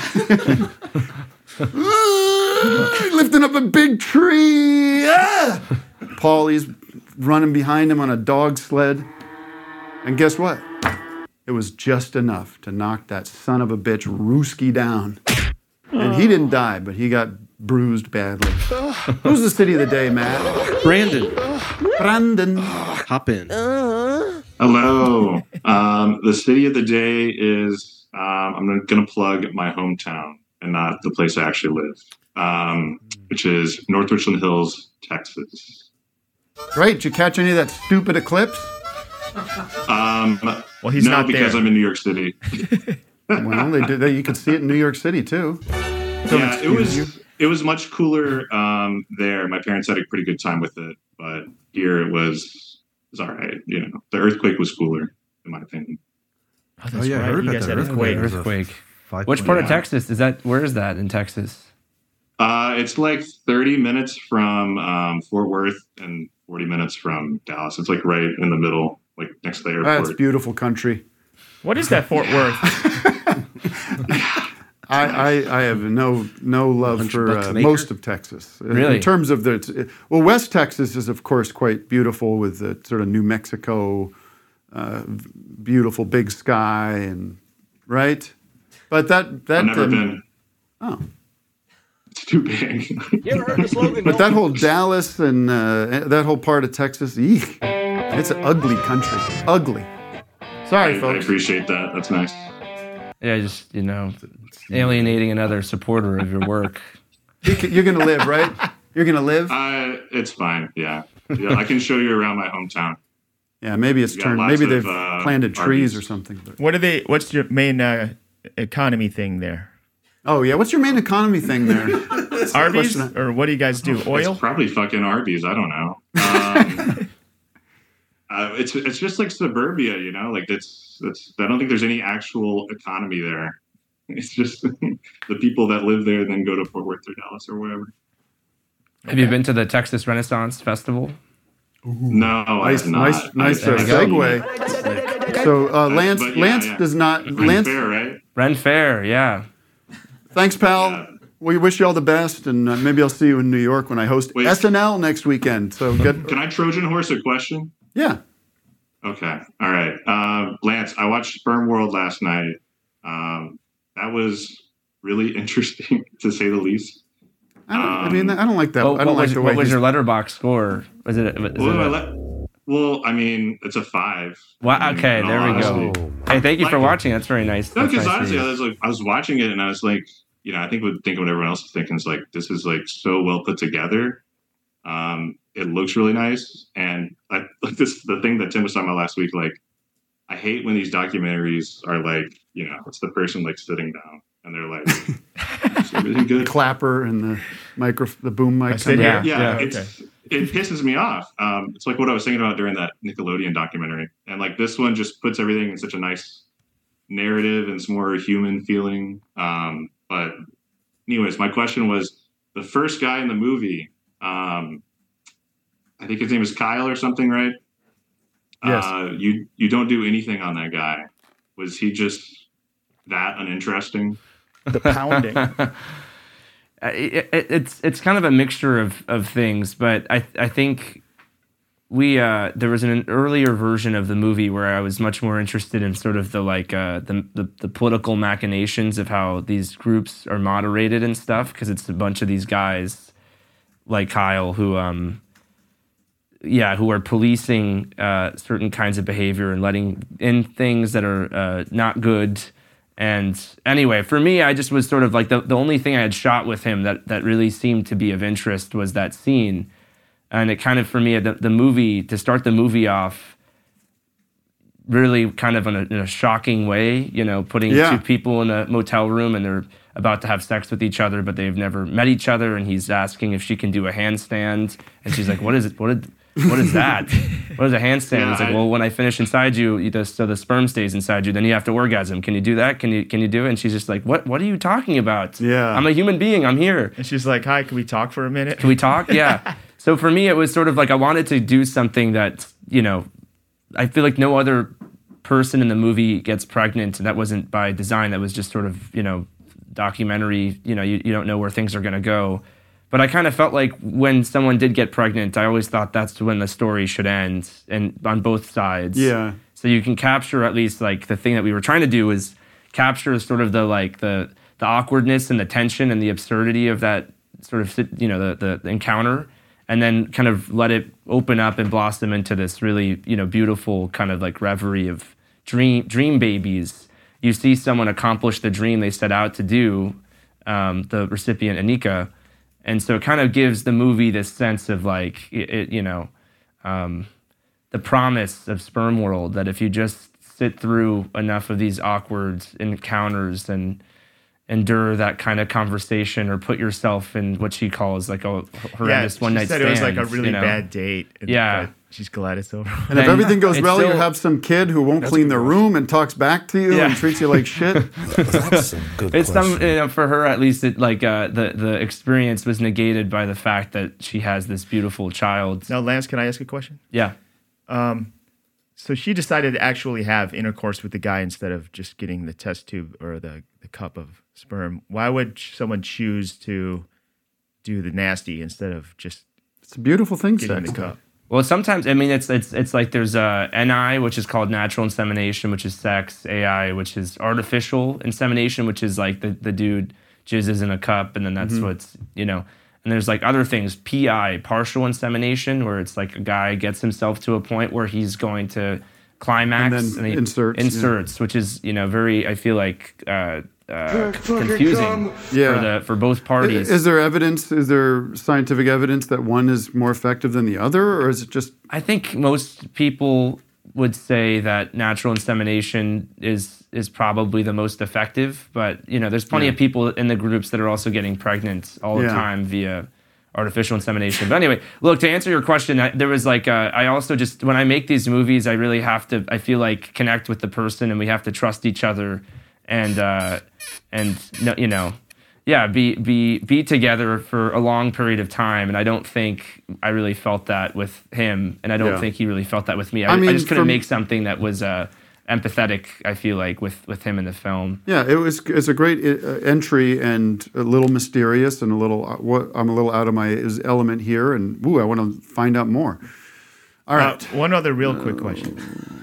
Lifting up a big tree. Ah! Paulie's running behind him on a dog sled. And guess what? It was just enough to knock that son of a bitch Ruski down. And he didn't die, but he got bruised badly. Who's the city of the day, Matt? Brandon. Brandon. Hop in. Hello. Um, the city of the day is, um, I'm going to plug my hometown and not the place I actually live, um, which is North Richland Hills, Texas. Great. Did you catch any of that stupid eclipse? Um, well, he's no, not because there. I'm in New York City. Well, they do. They, you can see it in New York City, too. Don't yeah, it excuse was you. it was much cooler um, there. My parents had a pretty good time with it, but here it was it was all right. You know, the earthquake was cooler, in my opinion. Oh, that's yeah, right. I heard you guys had earthquake. Earthquake. Which part of Texas is that? Where is that in Texas? Uh, it's like thirty minutes from um, Fort Worth and forty minutes from Dallas. It's like right in the middle, like next to the airport. That's beautiful country. What is that Fort Worth? I, I, I have no no love for uh, most of Texas. Really? In terms of the well, West Texas is of course quite beautiful with the sort of New Mexico, uh, beautiful big sky and right. But that that I've never um, been. Oh, it's too big. You ever heard the slogan? but that whole Dallas and uh, that whole part of Texas, eek, it's an ugly country. Ugly. Sorry, I, folks. I appreciate that. That's nice. Yeah, just, you know, alienating another supporter of your work. You're going to live, right? You're going to live? Uh, it's fine. Yeah. Yeah. I can show you around my hometown. Yeah, maybe it's We got turned. lots Maybe of, they've uh, planted trees Arby's. or something. But. What are they? What's your main uh, economy thing there? Oh yeah, what's your main economy thing there? Arby's, question. or what do you guys do? Oil? It's probably fucking Arby's. I don't know. Um, uh, it's it's just like suburbia, you know. Like it's it's. I don't think there's any actual economy there. It's just the people that live there then go to Fort Worth or Dallas or wherever. Have you been to the Texas Renaissance Festival? No, I Nice, have not. nice, nice I- uh, I- segue. So uh, Lance, But yeah, Lance yeah. does not. Ren Lance, Fair, right? Ren Fair, yeah. thanks, pal. We wish you all the best, and uh, maybe I'll see you in New York when I host Wait. S N L next weekend. So get. Can I Trojan horse a question? Yeah. Okay. All right. Um, Lance, I watched Sperm World last night. Um, that was really interesting, to say the least. I, don't, I mean, I don't like that. What, I don't what like was, the way. what was he's- your letterbox score? Was it? Was Well, it I a- let- well, I mean, it's a five. Wow, I mean, okay, in there all we go. honesty. Hey, thank you for Like- watching. That's very nice. No, That's because nice of honestly, you. I was like, I was watching it, and I was like, you know, I think would think what everyone else is thinking is like, this is like so well put together. Um, it looks really nice, and I, like this, the thing that Tim was talking about last week, like, I hate when these documentaries are like, you know, it's the person like sitting down, and they're like, is everything good? clapper and the micro, the boom mic. sit coming here? out. Yeah, Yeah, it's, it pisses me off. Um, it's like what I was thinking about during that Nickelodeon documentary, and like this one just puts everything in such a nice narrative and it's more human feeling. Um, but anyways, my question was the first guy in the movie. Um, I think his name is Kyle or something, right? Yes. Uh, you you don't do anything on that guy. Was he just that uninteresting? The pounding. Uh, it, it, it's it's kind of a mixture of, of things, but I I think we uh, there was an earlier version of the movie where I was much more interested in sort of the like uh, the, the the political machinations of how these groups are moderated and stuff, because it's a bunch of these guys like Kyle who um yeah who are policing uh, certain kinds of behavior and letting in things that are uh, not good. And anyway, for me, I just was sort of like the, the only thing I had shot with him that, that really seemed to be of interest was that scene. And it kind of, for me, the, the movie, to start the movie off, really kind of in a, in a shocking way, you know, putting Yeah. two people in a motel room and they're about to have sex with each other, but they've never met each other, and he's asking if she can do a handstand, and she's like, "What is it? What did?" What is that? What is a handstand? Yeah, He's like, I- well, when I finish inside you, you just, so the sperm stays inside you, then you have to orgasm. Can you do that? Can you can you do it? And she's just like, what What are you talking about? Yeah. I'm a human being. I'm here. And she's like, hi, can we talk for a minute? Can we talk? Yeah. So for me, it was sort of like I wanted to do something that, you know, I feel like no other person in the movie gets pregnant, and that wasn't by design. That was just sort of, you know, documentary. You know, you, you don't know where things are going to go. But I kind of felt like when someone did get pregnant, I always thought that's when the story should end, and on both sides. Yeah. So you can capture at least like the thing that we were trying to do is capture sort of the like the the awkwardness and the tension and the absurdity of that sort of, you know, the the encounter, and then kind of let it open up and blossom into this really, you know, beautiful kind of like reverie of dream dream babies. You see someone accomplish the dream they set out to do, um, the recipient Anika. And so it kind of gives the movie this sense of like, it, it, you know, um, the promise of Sperm World, that if you just sit through enough of these awkward encounters and endure that kind of conversation, or put yourself in what she calls like a horrendous yeah, one night she said stand. it was like a really you know? bad date. And, Yeah. but she's glad it's over. And if everything goes It's well, you still- have some kid who won't clean their room and talks back to you Yeah. and treats you like shit. That's a good It's some, question. you know, for her at least, it like uh, the the experience was negated by the fact that she has this beautiful child. Now, Lance, can I ask a question? Yeah. Um, so she decided to actually have intercourse with the guy instead of just getting the test tube or the, the cup of sperm. Why would someone choose to do the nasty instead of just It's a beautiful thing, getting sex. the cup? Well, sometimes I mean it's it's it's like there's uh, N I, which is called natural insemination, which is sex. A I, which is artificial insemination, which is like the the dude jizzes in a cup, and then that's Mhm. what's, you know. And there's like other things, P I, partial insemination, where it's like a guy gets himself to a point where he's going to climax And then he inserts, yeah. inserts, which is, you know, very, I feel like uh, uh, fucking confusing cum. Yeah. for the for both parties. Is there evidence? Is there scientific evidence that one is more effective than the other, or is it just? I think most people would say that natural insemination is is probably the most effective, but you know, there's plenty Yeah. of people in the groups that are also getting pregnant all the Yeah. time via artificial insemination. But anyway, look, to answer your question, I, there was like uh, I also just when I make these movies, I really have to. I feel like connect with the person, and we have to trust each other, and uh, and no, you know. Yeah, be be be together for a long period of time, and I don't think I really felt that with him, and I don't Yeah. think he really felt that with me. I, I mean, I just couldn't from- make something that was uh, empathetic. I feel like with with him in the film. Yeah, it was. It's a great uh, entry and a little mysterious and a little. Uh, what I'm a little out of my is element here, and ooh, I want to find out more. All right. Uh, one other real quick question.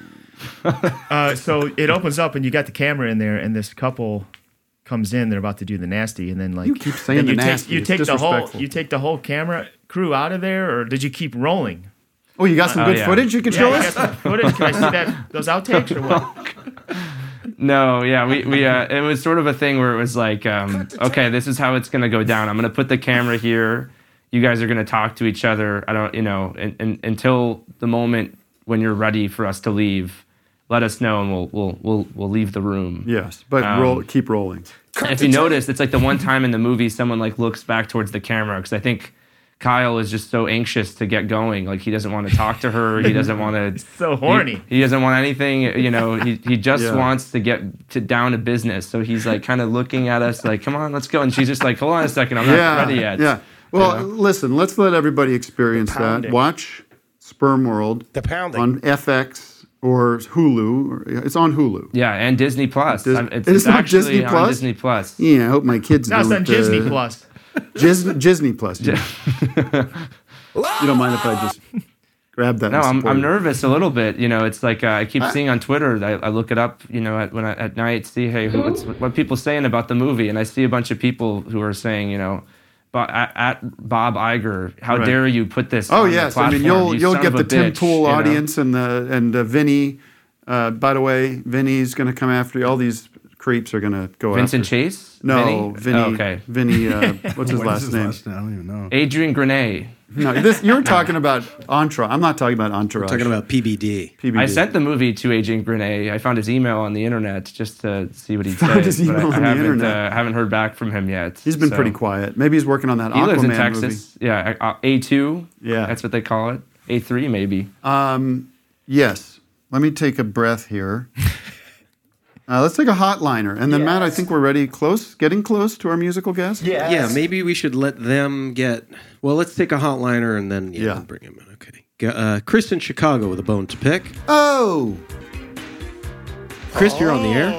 uh, so it opens up, and you got the camera in there, and this couple comes in. They're about to do the nasty, and then like You keep saying then the you nasty, Take, you it's take the whole disrespectful. you take the whole camera crew out of there, or did you keep rolling? Oh, you got some Oh, good yeah. footage you can Yeah, show you us? got some footage. Can I see that those outtakes or what? No, yeah, we we uh, it was sort of a thing where it was like, um, okay, this is how it's gonna go down. I'm gonna put the camera here. You guys are gonna talk to each other. I don't, you know, and, and, until the moment when you're ready for us to leave, let us know, and we'll we'll we'll we'll leave the room. Yes, but Um, roll, keep rolling. And if you notice, it's like the one time in the movie someone like looks back towards the camera, because I think Kyle is just so anxious to get going. Like he doesn't want to talk to her. He doesn't want to. So horny. He, he doesn't want anything. You know, he he just Yeah. wants to get to down to business. So he's like kind of looking at us like, come on, let's go. And she's just like, hold on a second, I'm not yeah, ready yet. yeah. Well, You know? listen. Let's let everybody experience that. pounding. Watch Sperm World The pounding. on F X or Hulu. Or, it's on Hulu. Yeah, and Disney Plus. Dis- Um, it's, It's it's not actually Disney on Plus? Disney Plus. Yeah, I hope my kids No, it's don't. on Disney uh, Plus. Disney, Disney Plus. yeah. You don't mind if I just grab that? No, and I'm, support I'm it? nervous a little bit. You know, it's like uh, I keep seeing on Twitter. I, I look it up. You know, at, when I, at night, see hey, who, what's, what people saying about the movie, and I see a bunch of people who are saying, you know, Bo- at, at Bob Iger, how Right. dare you put this? Oh on yes, the I platform, mean you'll you you'll son get of a the Tim bitch," Pool you know? audience and the and uh, Vinny. Uh, by the way, Vinny's going to come after you. All these creeps are going to go Vincent after. Chase? No, Vinny? Vinny. Oh, okay. Vinny. Uh, what's his What is last his name? last name? I don't even know. Adrian Grenade. No, this you're talking about Entourage. I'm not talking about Entourage. We're talking about P B D. P B D. I sent the movie to Agent Grenay. I found his email on the internet just to see what he Found said. his but I, email I on the haven't, internet. Uh, haven't heard back from him yet. He's been so. pretty quiet. Maybe he's working on that He Aquaman lives in Texas. movie. Yeah, A two. Yeah. That's what they call it. A three, maybe. Um, yes. Let me take a breath here. Uh, let's take a hotliner. And then, Matt, I think we're ready, close, getting close to our musical guest. Yeah. Yeah, maybe we should let them get. Well, let's take a hotliner and then yeah, Yeah. we'll bring him in. Okay. G- Uh, Chris in Chicago with a bone to pick. Oh! Chris, you're on the air.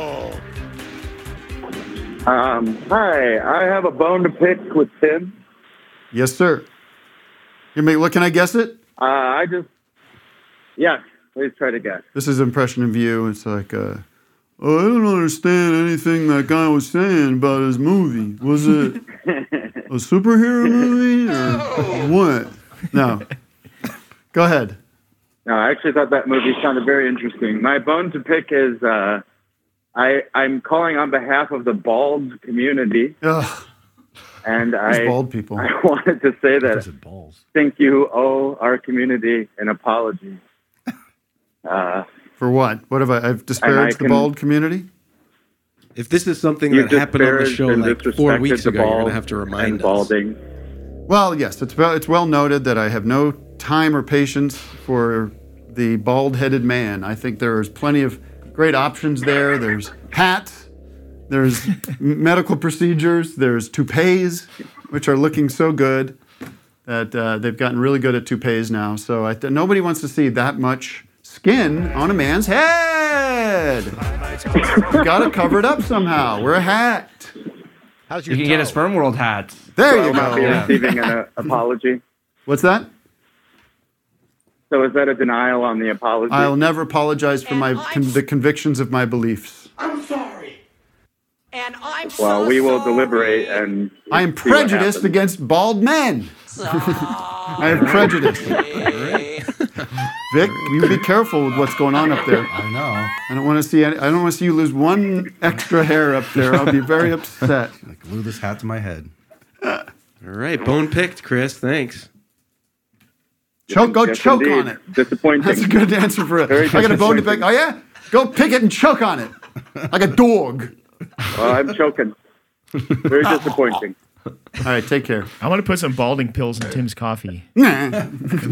Um, hi, I have a bone to pick with Tim. Yes, sir. You may, look, can I guess it? Uh, I just, yes, please try to guess. This is impression of you. It's like, uh, oh, I don't understand anything that guy was saying about his movie. Was it a superhero movie or what? No. Go ahead. No, I actually thought that movie sounded very interesting. My bone to pick is uh, I, I'm calling on behalf of the bald community. Ugh. And These I, bald people. I wanted to say that I think you owe our community an apology. Uh, For what? What have I? I've disparaged the can- bald community? If this is something You that happened on the disparaged show and like four disrespected weeks the ago, you're going bald to have to remind and us. balding. Well, yes, it's well, it's well noted that I have no time or patience for the bald-headed man. I think there's plenty of great options there. There's hats, there's medical procedures, there's toupees, which are looking so good that uh, they've gotten really good at toupees now. So I th- nobody wants to see that much skin on a man's head. You got to cover it up somehow. Wear a hat. How's your you can get a Sperm World hat. There So you I'll not go. be Yeah. receiving an uh, apology. What's that? So is that a denial on the apology? I'll never apologize for my con- the convictions of my beliefs. I'm sorry. And I'm Well, we will deliberate and. I am see what prejudiced happens. against bald men. I am prejudiced. Vic, you be careful with what's going on up there. I know. I don't want to see. Any, I don't want to see you lose one extra hair up there. I'll be very upset. I glue this hat to my head. All right, bone picked, Chris. Thanks. Choke, go Yes, choke indeed. on it. Disappointing. That's a good answer for it. Very I got a bone to disappointing. pick. Oh yeah, go pick it and choke on it like a dog. Well, I'm choking. Very disappointing. All right, take care. I want to put some balding pills in Tim's coffee. Nah.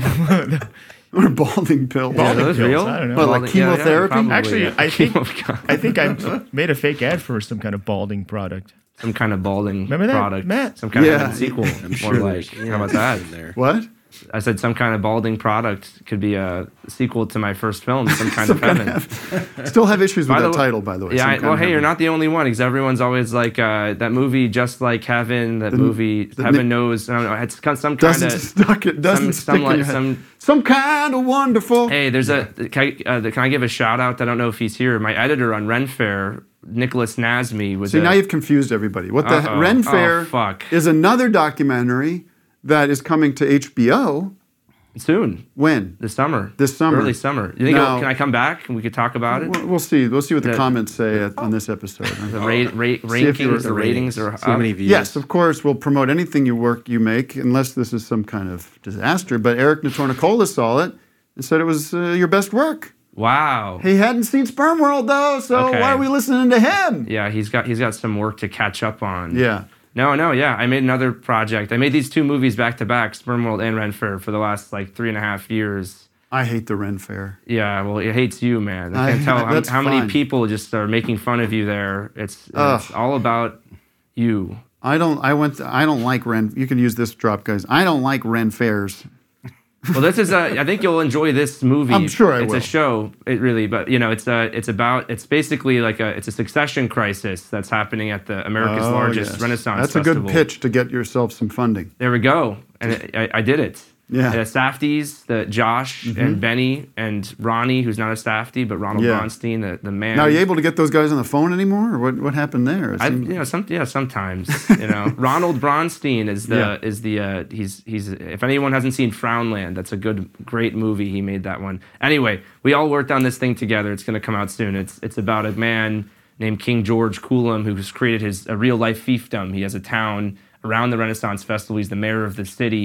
Or balding pills. Balding those pills. real? I don't know. What, like Balding- yeah, yeah, chemotherapy? probably, Actually, yeah. I think Chemo- I think I made a fake ad for some kind of balding product. Some kind of balding Remember that, product. Matt? Some kind Yeah. of sequel. I'm More sure like, there's- how about that? in there. What? I said some kind of balding product could be a sequel to my first film, Some Kind of Heaven. Still have issues with By the that way- title, by the way. Yeah, Some I, Kind well, of hey, you're Heaven. not the only one because everyone's always like uh, that movie, Just Like Heaven. That The- got the Heaven Nick- knows. I don't know. It's got some kind Doesn't of stuck it. Doesn't some, stick some, in like, your head. some Some kind of wonderful. Hey, there's a. Can I, uh, can I give a shout out? I don't know if he's here. My editor on Ren Fair, Nicholas Nasmi, was. See, a, now you've confused everybody. What the Uh-oh. Ren Oh, Fair fuck. is another documentary that is coming to H B O soon when this summer. this summer. Early summer. You think? Now- it'll- can I come back and we could talk about it? We'll, we'll see. We'll see what the, The- comments say at, on this episode. The rate, rate, See if you rankings, were- the ratings are See how up. many views. Yes, of course, we'll promote anything you work you make, unless this is some kind of disaster. But Eric Natornicola saw it and said it was uh, your best work. Wow. He hadn't seen Sperm World though, so Okay. why are we listening to him? Yeah, he's got he's got some work to catch up on. Yeah. No, no, yeah. I made another project. I made these two movies back to back, Sperm World and Ren Fair, for the last like three and a half years. I hate the Ren Fair. Yeah, well, it hates you, man. I can't I- tell how, that's how many fine. people just are making fun of you there. It's, Ugh. it's all about you. I don't. I went. I don't like Ren. You can use this drop, guys. I don't like Ren Fairs. Well, this is a. I think you'll enjoy this movie. I'm sure I it's will. a show. It really, but you know, it's a. It's about. It's basically like a. It's a succession crisis that's happening at the America's Oh, largest yes. Renaissance. That's a festival. good pitch to get yourself some funding. There we go, and it, I, I did it. Yeah. The Safdies, the Josh Mhm. and Benny and Ronnie, who's not a Safdie, but Ronald Yeah. Bronstein, the, the man. Now, are you able to get those guys on the phone anymore, or what? What happened there? It I, seemed- you know, some yeah, sometimes you know. Ronald Bronstein is the Yeah. is the uh, he's he's if anyone hasn't seen Frownland, that's a good great movie. He made that one. Anyway, we all worked on this thing together. It's going to come out soon. It's it's about a man named King George Coolum who's created his a real life fiefdom. He has a town around the Renaissance Festival. He's the mayor of the city.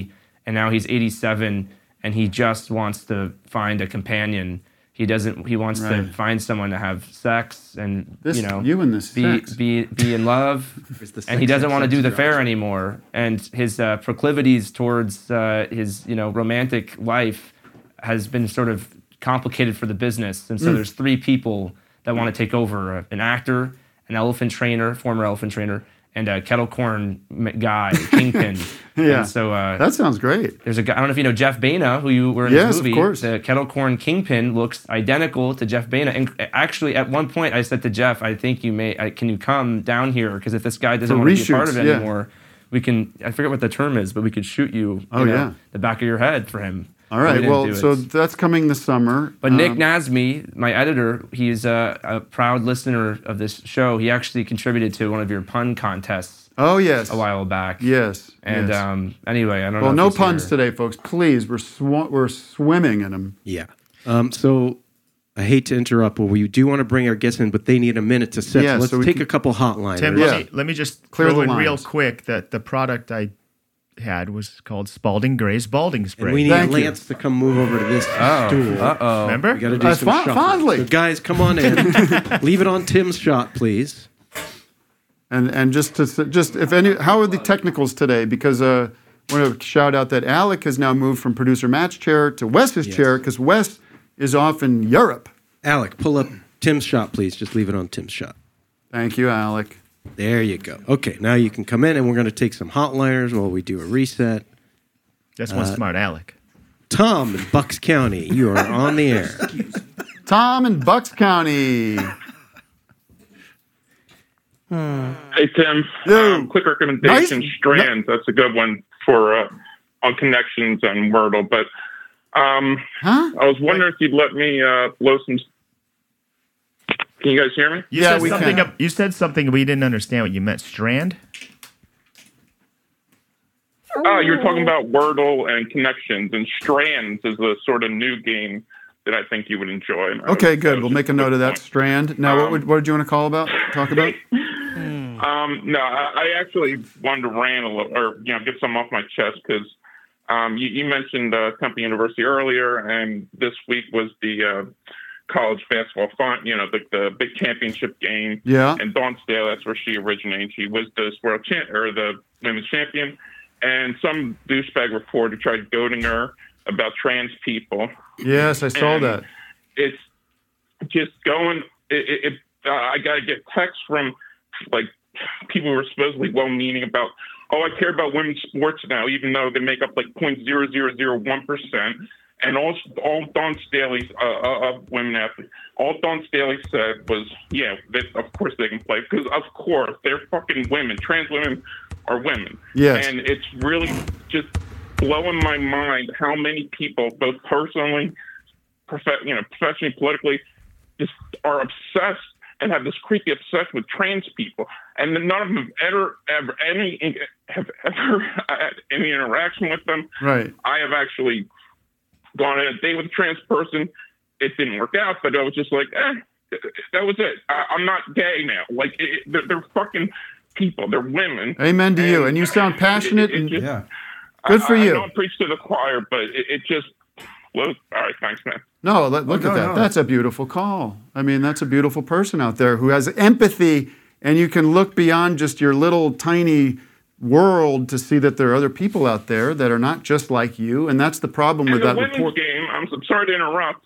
and now he's eighty-seven, and he just wants to find a companion. He doesn't. He wants Right. to find someone to have sex and This- you know you and this be sex. be be in love. And he doesn't want to do the fair anymore. And his uh, proclivities towards uh, his you know romantic life has been sort of complicated for the business. And so Mm. there's three people that want to take over: uh, an actor, an elephant trainer, former elephant trainer, and a kettle corn m- guy, Kingpin. Yeah. And so uh, That sounds great. there's a guy, I don't know if you know Jeff Baena, who you were in Yes, this of movie. course. The kettle corn Kingpin looks identical to Jeff Baena. And actually, at one point, I said to Jeff, I think you may, I, can you come down here? Because if this guy doesn't For want to be a part of reshoots, it yeah. anymore, we can, I forget what the term is, but we could shoot you, you Oh, know, yeah. the back of your head for him. All But we right. didn't Well, do it. so that's coming this summer. But Nick Um, Nasmi, my editor, he's a, a proud listener of this show. He actually contributed to one of your pun contests. Oh, yes. A while back. Yes. And yes. um, anyway, I don't know. Well, if no he's puns here. today, folks. Please, we're sw- we're swimming in them. Yeah. Um, so I hate to interrupt, but we do want to bring our guests in, but they need a minute to set. Yeah, so let's so we take can- a couple hotliners. Tim, let, me, let me just Clear throw the in real lines. quick that the product I had was called Spalding Gray's Balding Spray. And we need Lance to come move over to this Oh, stool. uh-oh. Remember? We got to do Uh, some fond- shuffling. fondly. So guys, come on in. Leave it on Tim's shot, please. And and just to s- just if any, how are the technicals today? Because uh, I want to shout out that Alec has now moved from producer Matt's chair to Wes's chair because Wes is off in Europe. Alec, pull up Tim's shot, please. Just leave it on Tim's shot. Thank you, Alec. There you go. Okay, now you can come in, and we're going to take some hotliners while we do a reset. That's one Uh, smart Alec. Tom in Bucks County, you are on the air. Tom in Bucks County. Hey Tim, um, quick recommendation: Nice. Strands. That's a good one for uh, on Connections and Wordle. But um, I was wondering if you'd let me uh, blow some. Can you guys hear me? You said something. Up, you said something we didn't understand what you meant. Strand. Oh, you were talking about Wordle and Connections, and Strands is a sort of new game that I think you would enjoy. Okay, good. We'll make a note of that. Strand. Now, what would what did you want to call about? Talk about? Um, no, I, I actually wanted to rant a little, or you know, get some off my chest because um, you, you mentioned uh, Temple University earlier, and this week was the uh, college basketball fun, you know, the, the big championship game. Yeah. And Dawn Staley, that's where she originated. She was the world champ or the women's champion, and some douchebag reporter tried goading her about trans people. Yes, I saw And that. It's just going. It, it, it uh, I got to get texts from like people who are supposedly well-meaning about. Oh, I care about women's sports now, even though they make up like zero point zero zero zero one percent. And all all Dawn Staley's uh, uh, of women athletes, all Dawn Staley said was, yeah, that, of course they can play because of course they're fucking women. Trans women are women. Yes. And it's really just blowing my mind how many people, both personally, prof- you know, professionally, politically, just are obsessed and have this creepy obsession with trans people, and none of them have ever, ever any have ever had any interaction with them. Right. I have actually gone on a date with a trans person. It didn't work out, but I was just like, eh, that was it. I, I'm not gay now. Like it, it, they're, they're fucking people. They're women. Amen to you. And you sound passionate. It- it and just- yeah. Good for I, I you. don't preach to the choir, but it, it just. Well, all right, thanks, man. No, let, look Oh, at no, that. no. That's a beautiful call. I mean, that's a beautiful person out there who has empathy, and you can look beyond just your little tiny world to see that there are other people out there that are not just like you, and that's the problem And with the that women's report. game, I'm, so sorry to interrupt.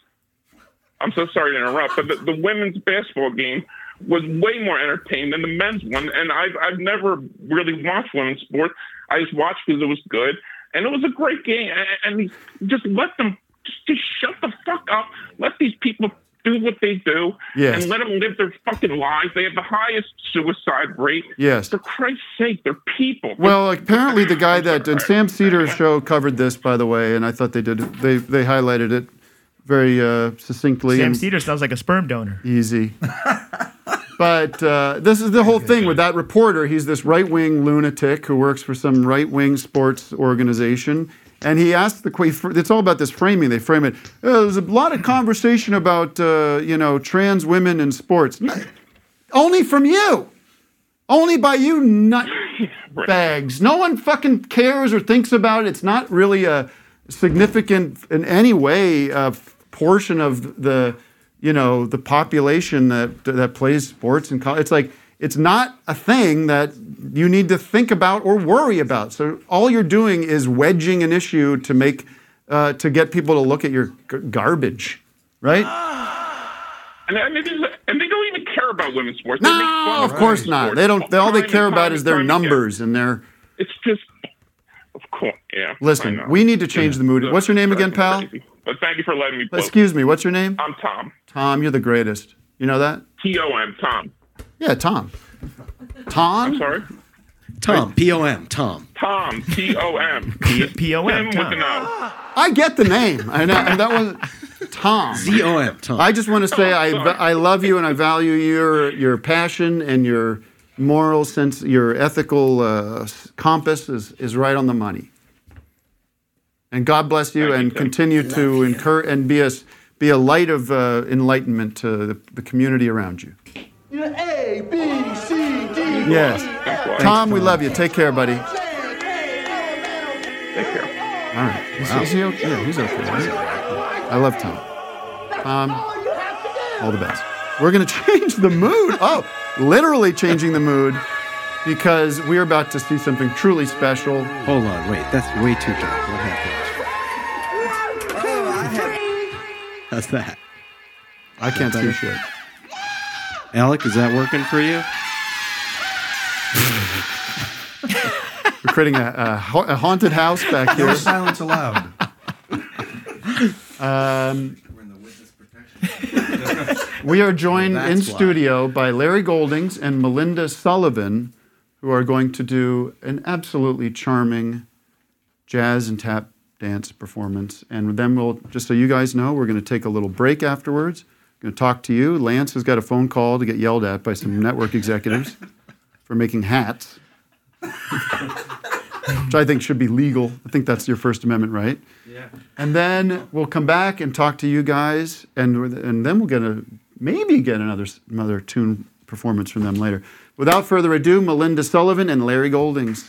I'm so sorry to interrupt, but the, the women's basketball game was way more entertaining than the men's one. And I've, I've never really watched women's sports. I just watched because it was good. And it was a great game. And, and just let them, just, just shut the fuck up. Let these people do what they do. Yes. And let them live their fucking lives. They have the highest suicide rate. Yes. For Christ's sake, they're people. Well, apparently the guy that and Sam Cedar's show covered this, by the way, and I thought they did. They they highlighted it very uh, succinctly. Sam and Cedar sounds like a sperm donor. Easy. But uh, this is the whole thing with that reporter. He's this right-wing lunatic who works for some right-wing sports organization. And he asked the question, it's all about this framing. They frame it, oh, there's a lot of conversation about, uh, you know, trans women in sports. Only from you. Only by you not bags. No one fucking cares or thinks about it. It's not really a significant, in any way, uh, portion of the, you know, the population that that plays sports and college. It's like, it's not a thing that you need to think about or worry about. So all you're doing is wedging an issue to make, uh, to get people to look at your g- garbage, right? And, and, it is, and they don't even care about women's sports. They make No, fun of course women's not. sports They don't. They, all they time care and about time is and their time again. numbers and their. It's just, of course, yeah. I Listen, know. we need to change the mood. What's your name again, pal? But thank you for letting me. Post. Excuse me. What's your name? I'm Tom. Tom, you're the greatest. You know that? T O M. Tom. Yeah, Tom. Tom? I'm sorry. Tom. P O M. Tom. Tom. T O M. P O M. Tim with an O. I get the name. I know, and that was Tom. Z O M. Tom. I just want to say I I love you and I value your your passion and your moral sense, your ethical uh, compass is is right on the money. And God bless you, and continue to encourage and be a be a light of uh, enlightenment to the, the community around you. A, B, C, D. Yes, Tom, we love you. Take care, buddy. Take care. All right. Is, is he okay? Yeah, he's okay. Right? I love Tom. Tom, all the best. We're going to change the mood. Oh, literally changing the mood because we're about to see something truly special. Hold on, wait. That's way too dark. What happened? How's that? I can't see shit. Alec, is that working for you? We're creating a, a, ha- a haunted house back here. No silence allowed. Um, we are joined Well, in that's why. studio by Larry Goldings and Melinda Sullivan, who are going to do an absolutely charming jazz and tap dance performance. And then we'll, just so you guys know, we're going to take a little break afterwards. Going to talk to you. Lance has got a phone call to get yelled at by some network executives for making hats, which I think should be legal. I think that's your First Amendment right. Yeah. And then we'll come back and talk to you guys, and and then we'll get a maybe get another another tune performance from them later. Without further ado, Melinda Sullivan and Larry Goldings.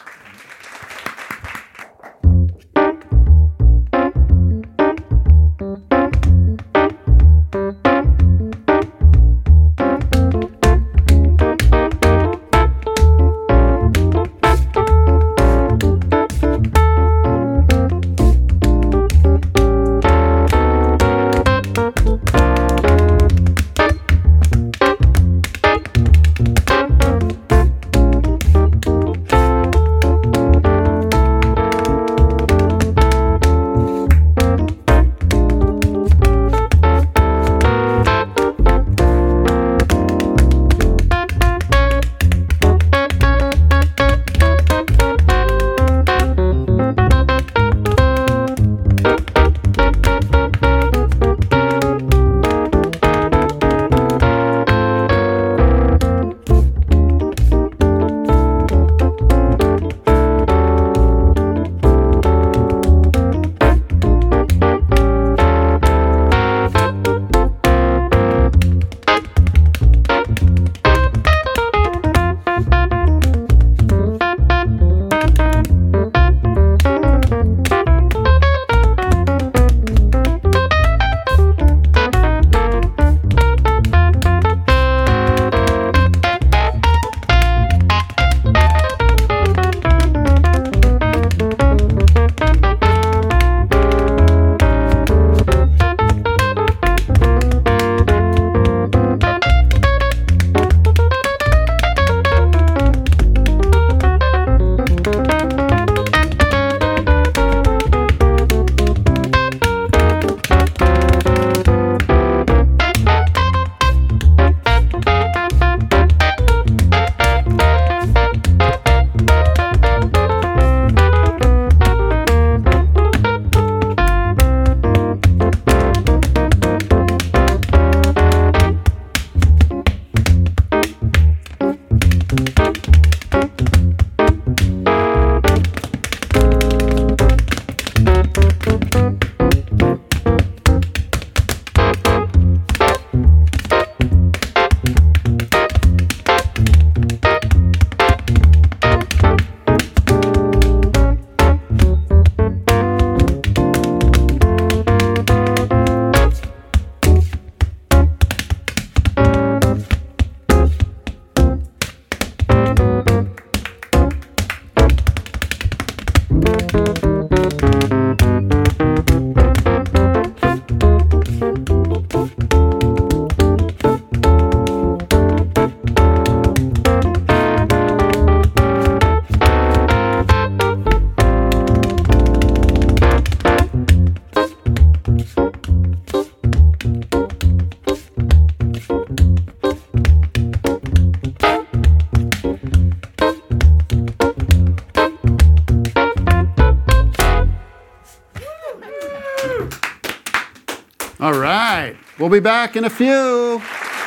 All right. We'll be back in a few.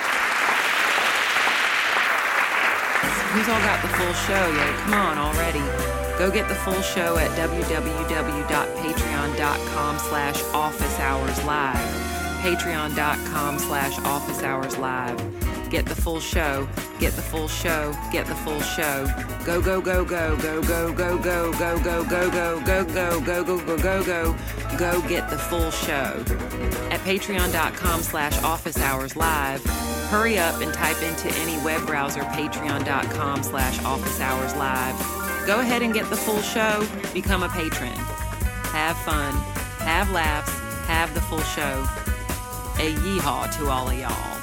Who's all got the full show? Yo, come on already. Go get the full show at www.patreon.com slash office hours live. Patreon.com slash office hours live. Get the full show. Get the full show. Get the full show. Go, go, go, go, go, go, go, go, go, go, go, go, go, go, go, go, go, go, go. Go get the full show. At patreon.com slash office hours live. Hurry up and type into any web browser patreon.com slash office hours live. Go ahead and get the full show. Become a patron. Have fun. Have laughs. Have the full show. A yeehaw to all of y'all.